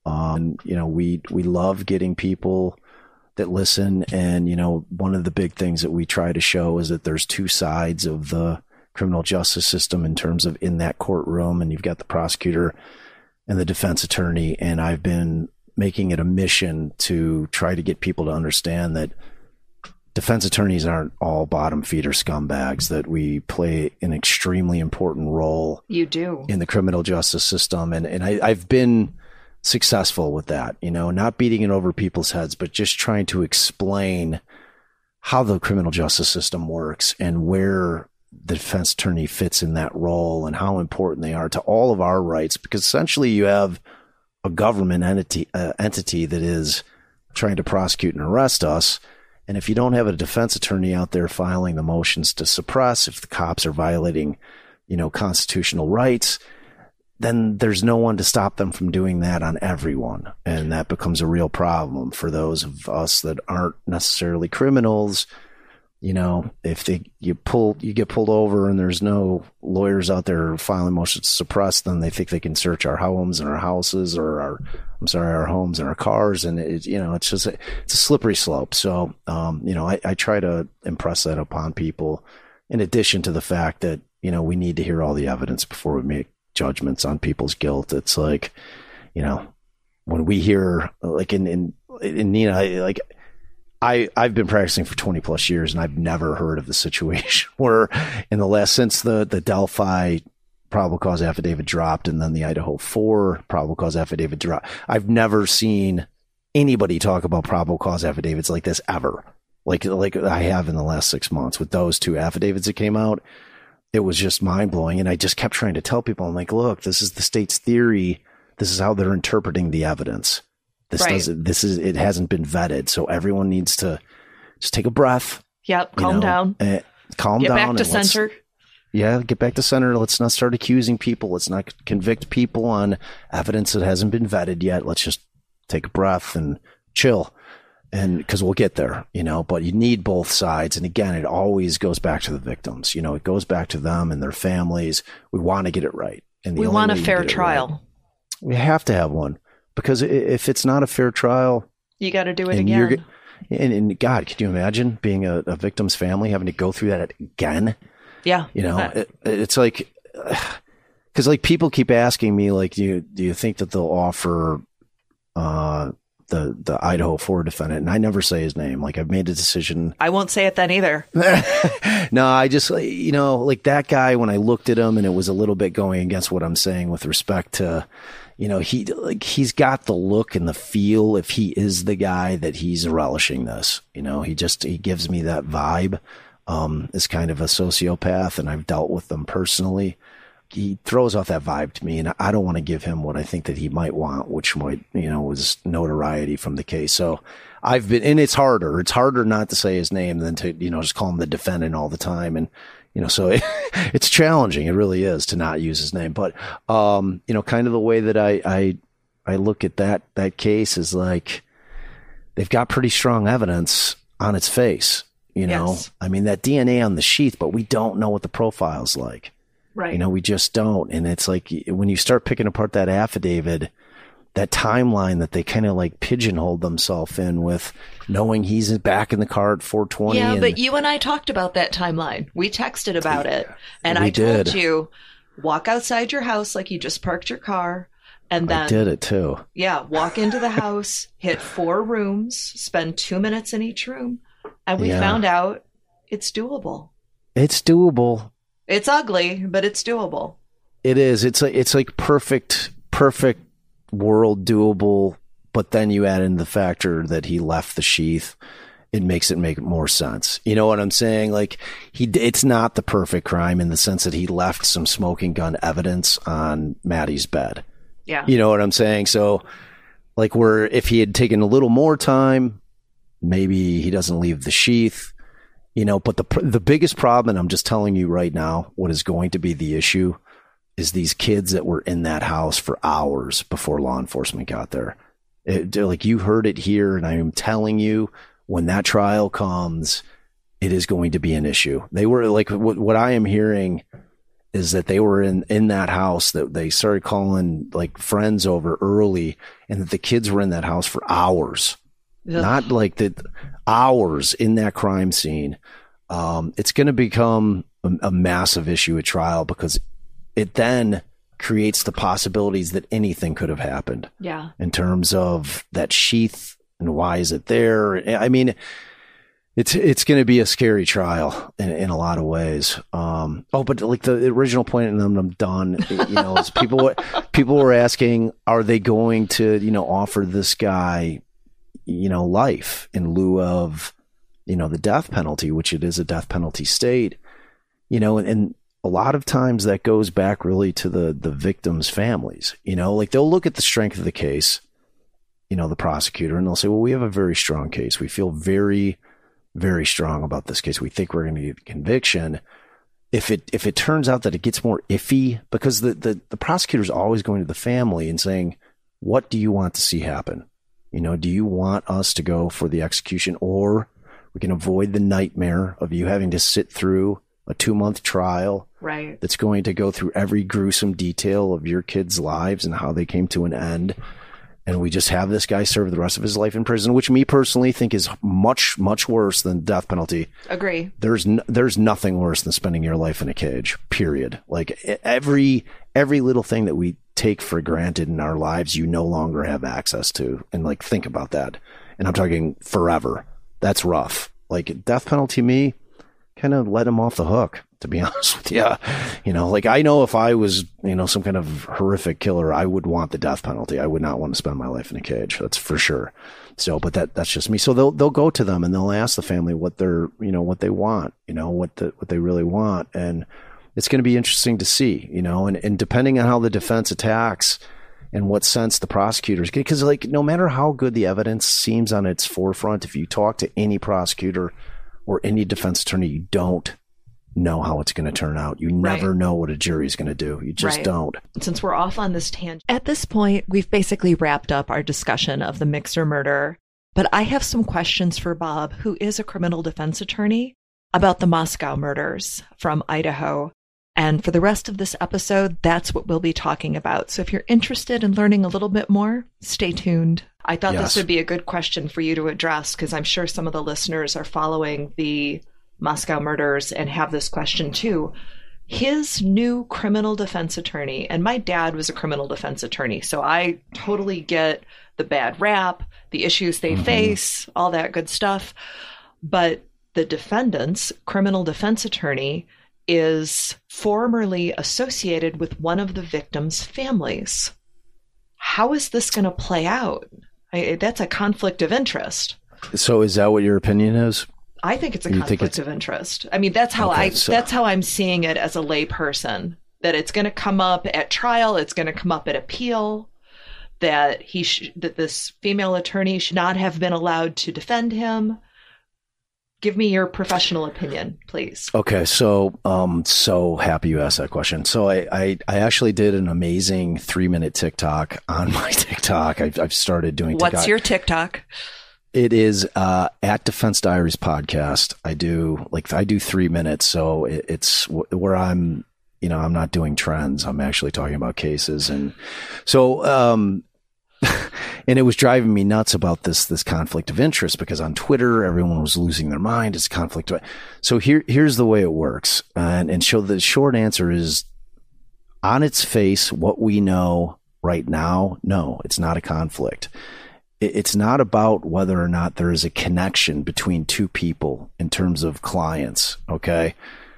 We love getting people that listen. And, one of the big things that we try to show is that there's two sides of the criminal justice system in terms of in that courtroom, and you've got the prosecutor and the defense attorney. And I've been making it a mission to try to get people to understand that defense attorneys aren't all bottom feeder scumbags, that we play an extremely important role. You do. In the criminal justice system. And I've been successful with that, not beating it over people's heads, but just trying to explain how the criminal justice system works and where the defense attorney fits in that role and how important they are to all of our rights, because essentially you have a government entity that is trying to prosecute and arrest us. And if you don't have a defense attorney out there filing the motions to suppress, if the cops are violating, constitutional rights, then there's no one to stop them from doing that on everyone. And that becomes a real problem for those of us that aren't necessarily criminals. If you get pulled over and there's no lawyers out there filing motions to suppress, then they think they can search our homes and our houses or our homes and our cars. And it's a slippery slope. So, I try to impress that upon people, in addition to the fact that, we need to hear all the evidence before we make judgments on people's guilt. It's like, when we hear like in Nina, I've been practicing for 20 plus years and I've never heard of the situation where since the Delphi probable cause affidavit dropped and then the Idaho 4 probable cause affidavit dropped, I've never seen anybody talk about probable cause affidavits like this ever. Like I have in the last 6 months with those two affidavits that came out. It was just mind blowing. And I just kept trying to tell people, I'm like, look, this is the state's theory. This is how they're interpreting the evidence. It hasn't been vetted. So everyone needs to just take a breath. Yep. Calm down. Calm down. Get back to center. Get back to center. Let's not start accusing people. Let's not convict people on evidence that hasn't been vetted yet. Let's just take a breath and chill. And because we'll get there, but you need both sides. And again, it always goes back to the victims. It goes back to them and their families. We want to get it right. And we want a fair trial. We have to have one, because if it's not a fair trial, you got to do it again. And God, could you imagine being a victim's family having to go through that again? Yeah. It's like, because like people keep asking me, like, do you think that they'll offer, the Idaho 4 defendant, and I never say his name. Like, I've made a decision. I won't say it then either. No, I just, like that guy, when I looked at him, and it was a little bit going against what I'm saying with respect to, he's got the look and the feel. If he is the guy that he's relishing this, he gives me that vibe. is kind of a sociopath, and I've dealt with them personally. He throws off that vibe to me, and I don't want to give him what I think that he might want, which might, was notoriety from the case. So I've been, and it's harder not to say his name than to, just call him the defendant all the time. And, so it's challenging. It really is to not use his name. But, kind of the way that I look at that case is like, they've got pretty strong evidence on its face, Yes. I mean, that DNA on the sheath, but we don't know what the profile's like. Right. We just don't. And it's like when you start picking apart that affidavit, that timeline that they kind of like pigeonholed themselves in with knowing he's back in the car at 4:20. Yeah, but you and I talked about that timeline. We texted about it. And I told you, walk outside your house like you just parked your car. And then I did it too. Yeah, walk into the house, hit 4 rooms, spend 2 minutes in each room. And we found out it's doable. It's doable. It's ugly, but it's doable. It is. It's like perfect world doable. But then you add in the factor that he left the sheath. It makes it make more sense. You know what I'm saying? Like it's not the perfect crime in the sense that he left some smoking gun evidence on Maddie's bed. Yeah. You know what I'm saying? So like if he had taken a little more time, maybe he doesn't leave the sheath. But the biggest problem, and I'm just telling you right now, what is going to be the issue is these kids that were in that house for hours before law enforcement got there. Like you heard it here, and I am telling you, when that trial comes, it is going to be an issue. They were like, what I am hearing is that they were in that house, that they started calling like friends over early, and that the kids were in that house for hours. Ugh. Not like that, hours in that crime scene. It's going to become a massive issue at trial because it then creates the possibilities that anything could have happened. Yeah. In terms of that sheath and why is it there? I mean, it's going to be a scary trial in a lot of ways. But like the original point, and then I'm done. Is people were asking, are they going to offer this guy life in lieu of, the death penalty, which it is a death penalty state, and a lot of times that goes back really to the victims' families, like they'll look at the strength of the case, the prosecutor, and they'll say, well, we have a very strong case. We feel very, very strong about this case. We think we're going to get a conviction. If it turns out that it gets more iffy, because the prosecutor is always going to the family and saying, what do you want to see happen? Do you want us to go for the execution, or we can avoid the nightmare of you having to sit through a 2-month trial, right? That's going to go through every gruesome detail of your kids' lives and how they came to an end. And we just have this guy serve the rest of his life in prison, which me personally think is much, much worse than death penalty. Agree. There's nothing worse than spending your life in a cage, period. Like every little thing that we take for granted in our lives, you no longer have access to. And like, think about that. And I'm talking forever. That's rough. Like death penalty, me kind of let him off the hook, to be honest with you. Like I know if I was, some kind of horrific killer, I would want the death penalty. I would not want to spend my life in a cage. That's for sure. So, but that's just me. So they'll go to them and they'll ask the family what they're, what they want, what they really want. And it's going to be interesting to see, and depending on how the defense attacks and what sense the prosecutors get, because like no matter how good the evidence seems on its forefront, if you talk to any prosecutor or any defense attorney, you don't know how it's going to turn out. You never know what a jury's going to do. You just don't. Since we're off on this tangent, at this point, we've basically wrapped up our discussion of the Mixer murder, but I have some questions for Bob, who is a criminal defense attorney, about the Moscow murders from Idaho. And for the rest of this episode, that's what we'll be talking about. So if you're interested in learning a little bit more, stay tuned. I thought this would be a good question for you to address, because I'm sure some of the listeners are following the Moscow murders and have this question too. His new criminal defense attorney, and my dad was a criminal defense attorney, so I totally get the bad rap, the issues they face, all that good stuff. But the defendant's criminal defense attorney is formerly associated with one of the victims' families. How is this going to play out? That's a conflict of interest. So is that what your opinion is? I think it's a conflict of interest. I mean, that's how that's how I'm seeing it as a lay person, that it's going to come up at trial. It's going to come up at appeal, that that this female attorney should not have been allowed to defend him. Give me your professional opinion, please. Okay, so so happy you asked that question. So I actually did an amazing 3-minute TikTok on my TikTok. I've started doing TikTok. What's your TikTok? It is at Defense Diaries podcast. I do 3 minutes, so it's where I'm not doing trends. I'm actually talking about cases, and so and it was driving me nuts about this conflict of interest, because on Twitter everyone was losing their mind. It's conflict. So here's the way it works, and so the short answer is, on its face, what we know right now, no, it's not a conflict. It's not about whether or not there is a connection between two people in terms of clients. Okay.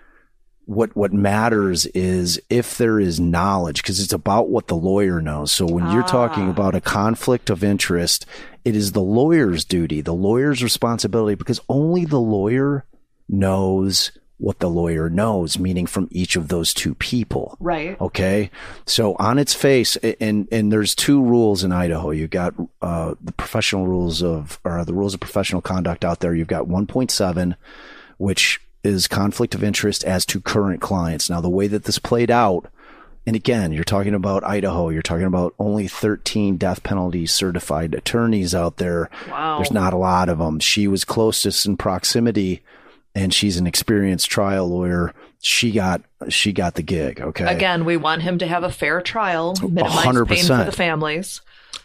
What matters is if there is knowledge, because it's about what the lawyer knows. So when you're talking about a conflict of interest, it is the lawyer's duty, the lawyer's responsibility, because only the lawyer knows what the lawyer knows, meaning from each of those two people. Right. Okay. So on its face, and there's 2 rules in Idaho. You've got the professional rules the rules of professional conduct out there. You've got 1.7, which is conflict of interest as to current clients. Now, the way that this played out, and again, you're talking about Idaho, you're talking about only 13 death penalty certified attorneys out there. Wow. There's not a lot of them. She was closest in proximity, and she's an experienced trial lawyer. She got the gig. Okay. Again, we want him to have a fair trial, minimize 100%. pain for the families.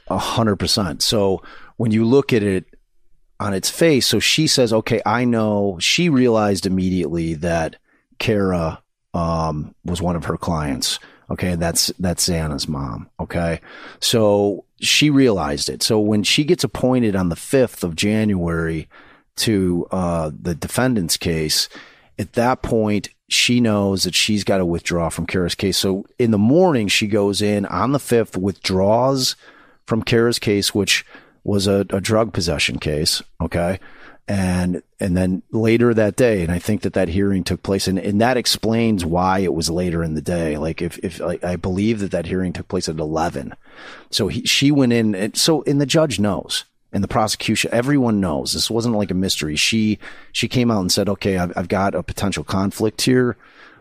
100%. So when you look at it on its face, so she says, okay, I know. She realized immediately that Kara was one of her clients. Okay, that's Xana's mom. Okay, so she realized it. So when she gets appointed on the 5th of January to the defendant's case, at that point, she knows that she's got to withdraw from Kara's case. So in the morning, she goes in on the 5th, withdraws from Kara's case, which was a drug possession case. Okay. And then later that day, and I think that hearing took place, and that explains why it was later in the day. Like if I believe that hearing took place at 11. So she went in, and the judge knows, and the prosecution, everyone knows. This wasn't like a mystery. She came out and said, okay, I've got a potential conflict here.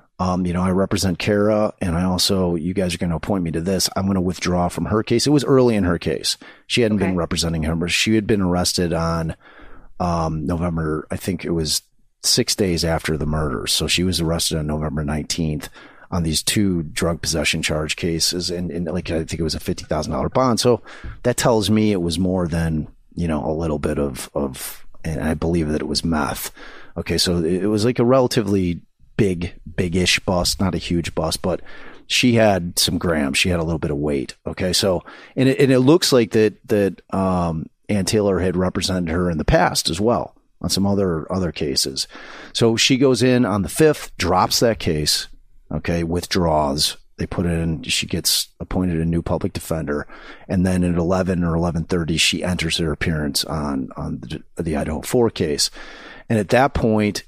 I represent Kara, and you guys are going to appoint me to this. I'm going to withdraw from her case. It was early in her case. She hadn't been representing him, but she had been arrested on November, I think it was 6 days after the murder. So she was arrested on November 19th on these 2 drug possession charge cases. And I think it was a $50,000 bond. So that tells me it was more than, a little bit of, and I believe that it was meth. Okay. So it was like a relatively big-ish bust, not a huge bust, but she had some grams. She had a little bit of weight. Okay. So, and it looks like that Ann Taylor had represented her in the past as well on some other cases. So she goes in on the 5th, drops that case. Okay. Withdraws. They put it in, she gets appointed a new public defender. And then at 11 or 11:30, she enters her appearance on the Idaho 4 case. And at that point,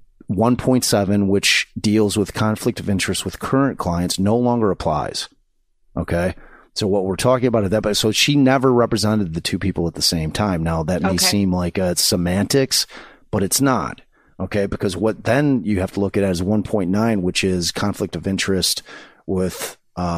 1.7, which deals with conflict of interest with current clients, no longer applies. Okay. So what we're talking about so she never represented the 2 people at the same time. Now that may seem like it's semantics, but it's not. Okay. Because what then you have to look at as 1.9, which is conflict of interest with,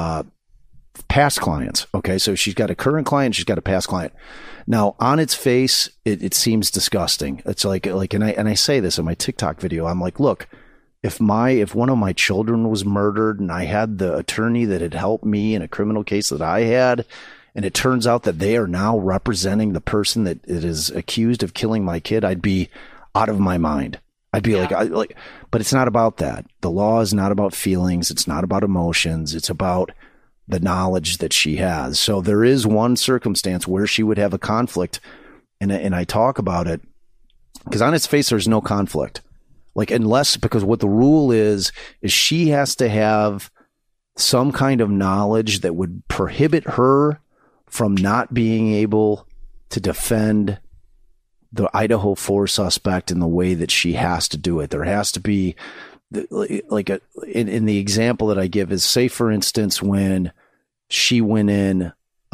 past clients. Okay. So she's got a current client. She's got a past client. Now on its face, it seems disgusting. It's like, and I say this in my TikTok video, I'm like, look, if one of my children was murdered and I had the attorney that had helped me in a criminal case that I had, and it turns out that they are now representing the person that is accused of killing my kid, I'd be out of my mind. I'd be like, but it's not about that. The law is not about feelings. It's not about emotions. It's about the knowledge that she has. So there is one circumstance where she would have a conflict, and I talk about it because on its face, there's no conflict. Because what the rule is she has to have some kind of knowledge that would prohibit her from not being able to defend the Idaho 4 suspect in the way that she has to do it. There has to be like in the example that I give is, say, for instance, when she went in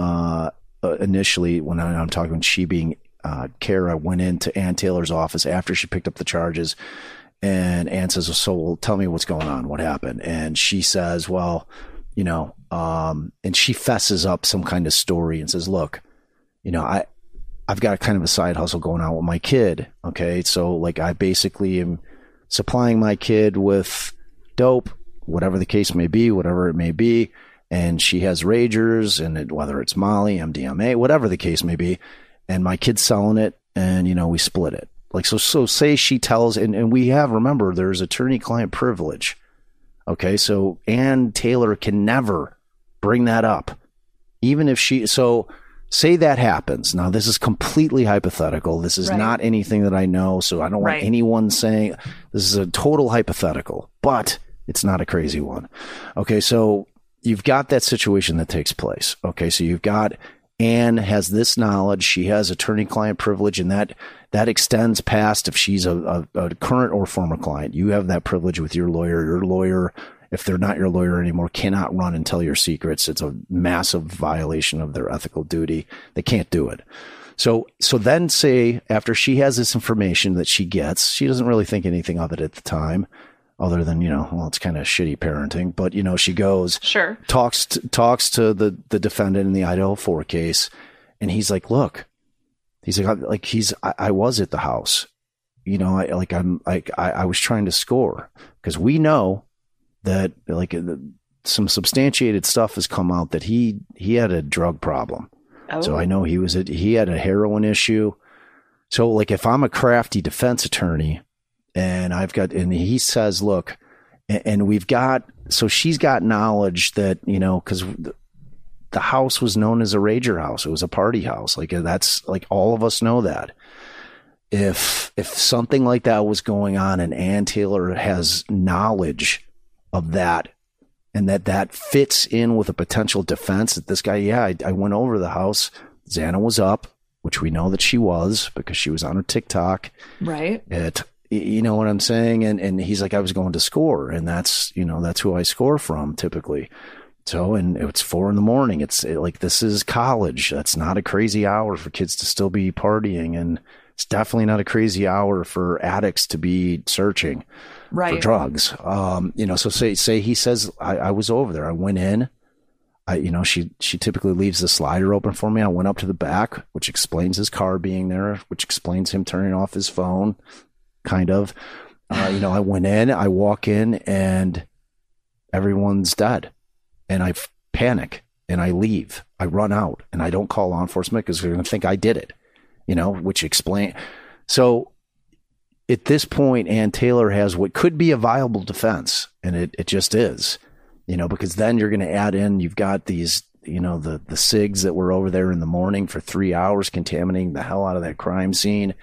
initially, when I'm talking she being Kara went into Ann Taylor's office after she picked up the charges, and Ann says, so well, tell me what's going on. What happened? And she says, well, you know, and she fesses up some kind of story and says, look, you know, I've got kind of a side hustle going on with my kid. Okay. So like I basically am supplying my kid with dope, whatever the case may be, whatever it may be. And she has ragers, and whether it's Molly, MDMA, whatever the case may be. And my kid's selling it, and, you know, we split it. Like, so say she tells, and we have, remember, there's attorney-client privilege. Okay, so Ann Taylor can never bring that up. Even if so say that happens. Now, this is completely hypothetical. This is not anything that I know, so I don't want anyone saying, this is a total hypothetical, but it's not a crazy one. Okay, so you've got that situation that takes place. Okay, so you've got Ann has this knowledge. She has attorney-client privilege, and that extends past if she's a current or former client. You have that privilege with your lawyer. Your lawyer, if they're not your lawyer anymore, cannot run and tell your secrets. It's a massive violation of their ethical duty. They can't do it. So then say after she has this information that she gets, she doesn't really think anything of it at the time, other than, you know, well, it's kind of shitty parenting, but, you know, she goes, talks to the defendant in the Idaho 4 case. And he's like, look, he's like, I was at the house, you know, I was trying to score, because we know that like some substantiated stuff has come out that he had a drug problem. Oh. So I know he had a heroin issue. So like, if I'm a crafty defense attorney, and he says, look, and so she's got knowledge that, you know, because the house was known as a rager house. It was a party house. Like, that's like, all of us know that. If something like that was going on, and Ann Taylor has knowledge of that, and that fits in with a potential defense that this guy, I went over the house, Xana was up, which we know that she was, because she was on her TikTok. Right. You know what I'm saying? And he's like, I was going to score, and that's who I score from typically. So, and it's 4 a.m. It's like, this is college. That's not a crazy hour for kids to still be partying. And it's definitely not a crazy hour for addicts to be searching for drugs. You know, so say he says, I was over there. I went in, she typically leaves the slider open for me. I went up to the back, which explains his car being there, which explains him turning off his phone. Kind of, I went in, I walk in, and everyone's dead, and I panic, and I leave. I run out, and I don't call law enforcement because they're going to think I did it, which explain. So at this point, Ann Taylor has what could be a viable defense, and it just is, because then you're going to add in, you've got these, the SIGs that were over there in the morning for 3 hours, contaminating the hell out of that crime scene.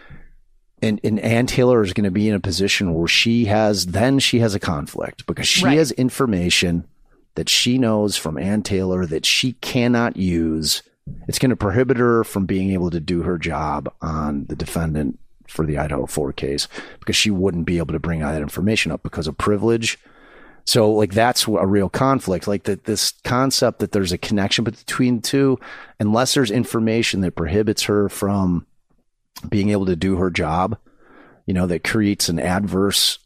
And Ann Taylor is going to be in a position where she has a conflict, because she has information that she knows from Ann Taylor that she cannot use. It's going to prohibit her from being able to do her job on the defendant for the Idaho 4 case, because she wouldn't be able to bring that information up because of privilege. So like, that's a real conflict. Like this concept that there's a connection between the two, unless there's information that prohibits her from being able to do her job, that creates an adverse,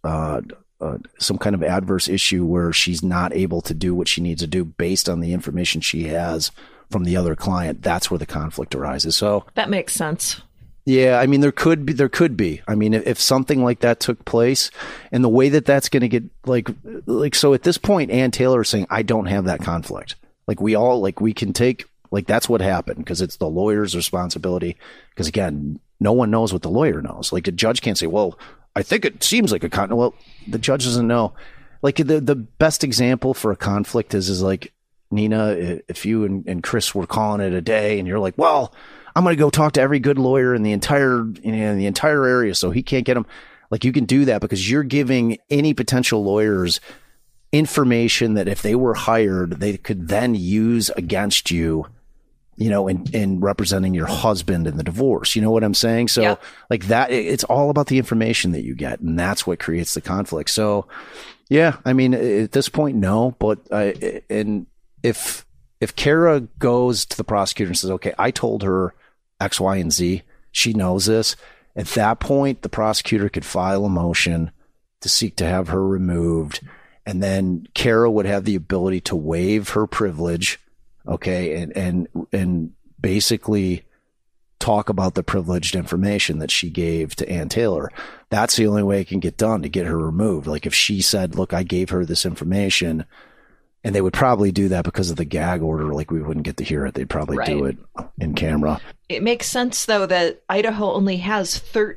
some kind of adverse issue where she's not able to do what she needs to do based on the information she has from the other client. That's where the conflict arises. So that makes sense. Yeah. I mean, there could be, I mean, if something like that took place, and the way that that's going to get like, so at this point, Ann Taylor is saying, I don't have that conflict. Like we can take, like, that's what happened, because it's the lawyer's responsibility. Because again, no one knows what the lawyer knows. Like, the judge can't say, well, I think it seems like a conflict. Well, the judge doesn't know. Like, the best example for a conflict is like, Nina, if you and Chris were calling it a day, and you're like, well, I'm going to go talk to every good lawyer in the entire area, so he can't get them. Like, you can do that because you're giving any potential lawyers information that if they were hired, they could then use against you you know, in representing your husband in the divorce. You know what I'm saying? So like that, it's all about the information that you get, and that's what creates the conflict. So yeah, I mean, at this point, no, but and if Kara goes to the prosecutor and says, okay, I told her X, Y, and Z, she knows this. At that point, the prosecutor could file a motion to seek to have her removed. And then Kara would have the ability to waive her privilege. Okay. And basically talk about the privileged information that she gave to Ann Taylor. That's the only way it can get done to get her removed. Like if she said, look, I gave her this information, and they would probably do that because of the gag order. Like we wouldn't get to hear it. They'd probably do it in camera. It makes sense, though, that Idaho only has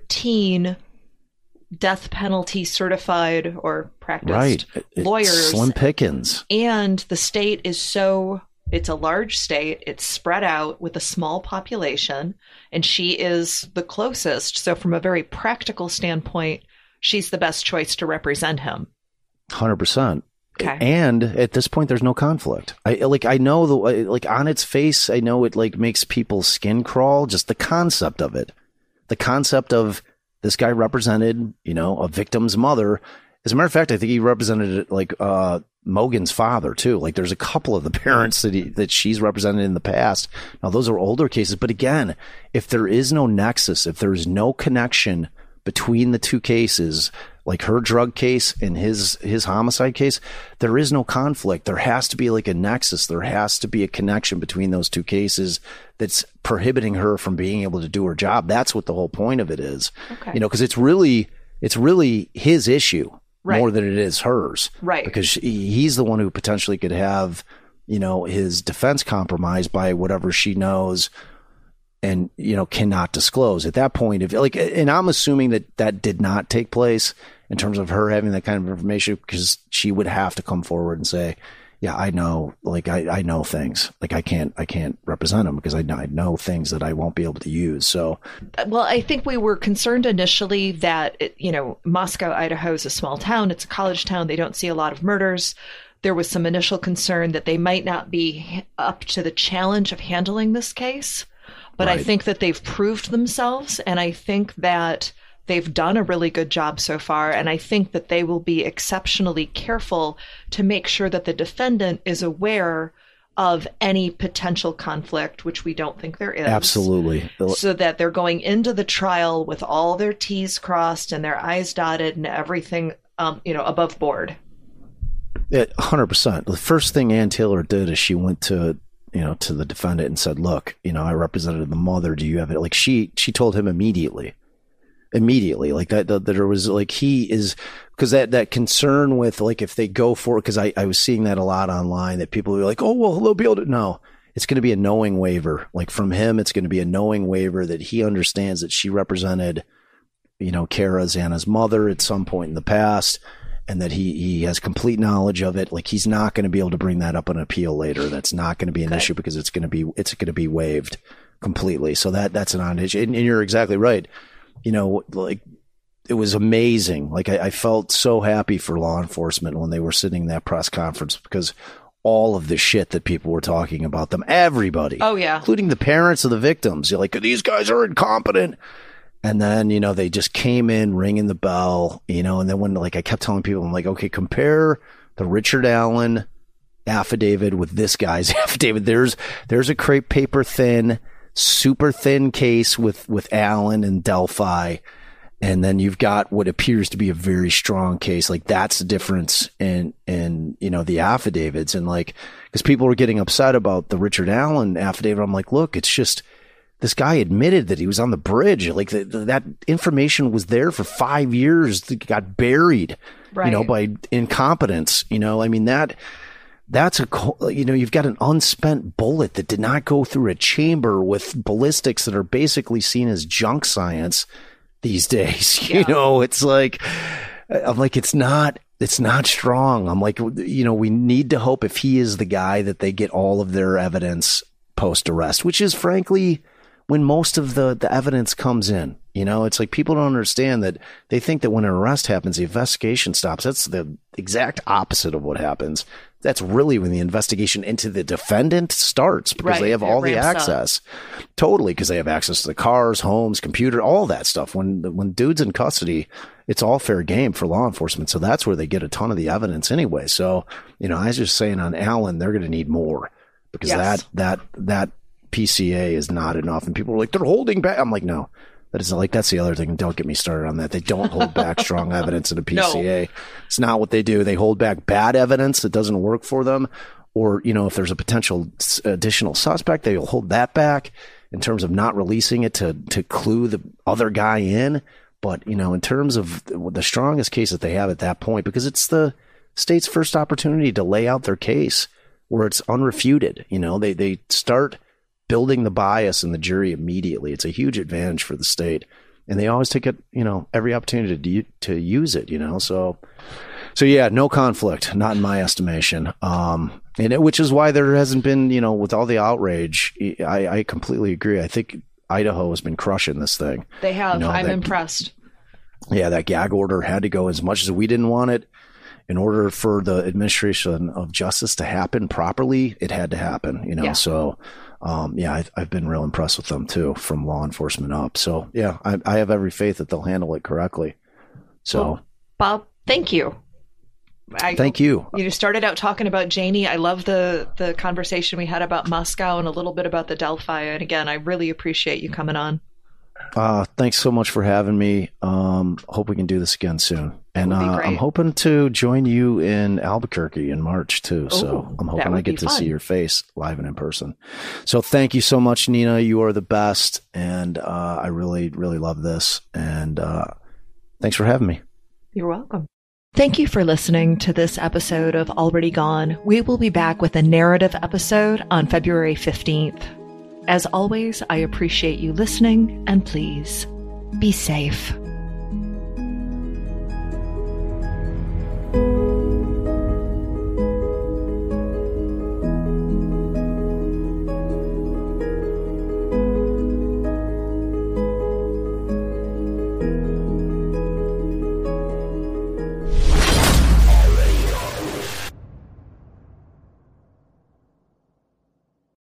13 death penalty certified or practiced lawyers. Slim pickings. And the state is it's a large state. It's spread out with a small population, and she is the closest. So from a very practical standpoint, she's the best choice to represent him. 100%. Okay. And at this point, there's no conflict. I know on its face, I know it like makes people's skin crawl. Just the concept of it, the concept of this guy represented, you know, a victim's mother. As a matter of fact, I think he represented like Mogan's father too. Like there's a couple of the parents that she's represented in the past. Now those are older cases, but again, if there is no nexus, if there is no connection between the two cases, like her drug case and his homicide case, there is no conflict. There has to be like a nexus. There has to be a connection between those two cases that's prohibiting her from being able to do her job. That's what the whole point of it is. Okay. You know, because it's really his issue more than it is hers. Right. Because he's the one who potentially could have, you know, his defense compromised by whatever she knows and, you know, cannot disclose at that point. If like, and I'm assuming that did not take place in terms of her having that kind of information, because she would have to come forward and say, yeah, I know, like I know things, like I can't represent them because I know things that I won't be able to use. So, well, I think we were concerned initially that, you know, Moscow, Idaho is a small town. It's a college town. They don't see a lot of murders. There was some initial concern that they might not be up to the challenge of handling this case. But I think that they've proved themselves, and I think that they've done a really good job so far, and I think that they will be exceptionally careful to make sure that the defendant is aware of any potential conflict, which we don't think there is. Absolutely. So that they're going into the trial with all their T's crossed and their I's dotted and everything, you know, above board. 100%. The first thing Ann Taylor did is she went to the defendant and said, look, you know, I represented the mother. Do you have it? Like she told him immediately, like that there was like, he is, because that concern with like, if they go for it, because I was seeing that a lot online, that people were like, oh, well, they'll be able to, no, it's going to be a knowing waiver. Like from him, it's going to be a knowing waiver that he understands that she represented, you know, Kara Xana's mother at some point in the past, and that he has complete knowledge of it. Like he's not going to be able to bring that up on appeal later. That's not going to be an issue because it's going to be waived completely. So that's a non-issue. And you're exactly right. You know, like it was amazing. Like I felt so happy for law enforcement when they were sitting in that press conference, because all of the shit that people were talking about them, everybody, including the parents of the victims, you're like, these guys are incompetent. And then, you know, they just came in ringing the bell, you know, and then when, like, I kept telling people, I'm like, okay, compare the Richard Allen affidavit with this guy's affidavit. There's a crepe paper thin, super thin case with Allen and Delphi. And then you've got what appears to be a very strong case. Like that's the difference in, you know, the affidavits. And like, because people were getting upset about the Richard Allen affidavit. I'm like, look, it's just, this guy admitted that he was on the bridge. Like that information was there for 5 years. It got buried, you know, by incompetence. You know, I mean, that's you know, you've got an unspent bullet that did not go through a chamber with ballistics that are basically seen as junk science these days. You know, it's like, I'm like, it's not strong. I'm like, you know, we need to hope if he is the guy that they get all of their evidence post arrest, which is frankly when most of the evidence comes in. You know, it's like people don't understand that. They think that when an arrest happens, the investigation stops. That's the exact opposite of what happens. that's really when the investigation into the defendant starts, because they have all the access. Totally, because they have access to the cars, homes, computer, all that stuff. When dude's in custody, it's all fair game for law enforcement. So that's where they get a ton of the evidence anyway. So, I was just saying on Allen, they're going to need more, because that PCA is not enough. And people are like, they're holding back. I'm like, no. That's the other thing. Don't get me started on that. They don't hold back strong evidence in a PCA. No. It's not what they do. They hold back bad evidence that doesn't work for them. Or, if there's a potential additional suspect, they'll hold that back in terms of not releasing it to clue the other guy in. But, in terms of the strongest case that they have at that point, because it's the state's first opportunity to lay out their case where it's unrefuted. They start building the bias in the jury immediately. It's a huge advantage for the state, and they always take it, every opportunity to use it, So yeah, no conflict, not in my estimation. Which is why there hasn't been, with all the outrage, I completely agree. I think Idaho has been crushing this thing. They have. I'm impressed. Yeah, that gag order had to go, as much as we didn't want it. In order for the administration of justice to happen properly, it had to happen, So, I've been real impressed with them too, from law enforcement up. So yeah, I have every faith that they'll handle it correctly. So, well, Bob, thank you. Thank you. You started out talking about Janie. I love the conversation we had about Moscow and a little bit about the Delphi. And again, I really appreciate you coming on. Thanks so much for having me. Hope we can do this again soon. And I'm hoping to join you in Albuquerque in March too. So I'm hoping I get to see your face live and in person. So thank you so much, Nina. You are the best. And I really, really love this. And thanks for having me. You're welcome. Thank you for listening to this episode of Already Gone. We will be back with a narrative episode on February 15th. As always, I appreciate you listening, and please be safe.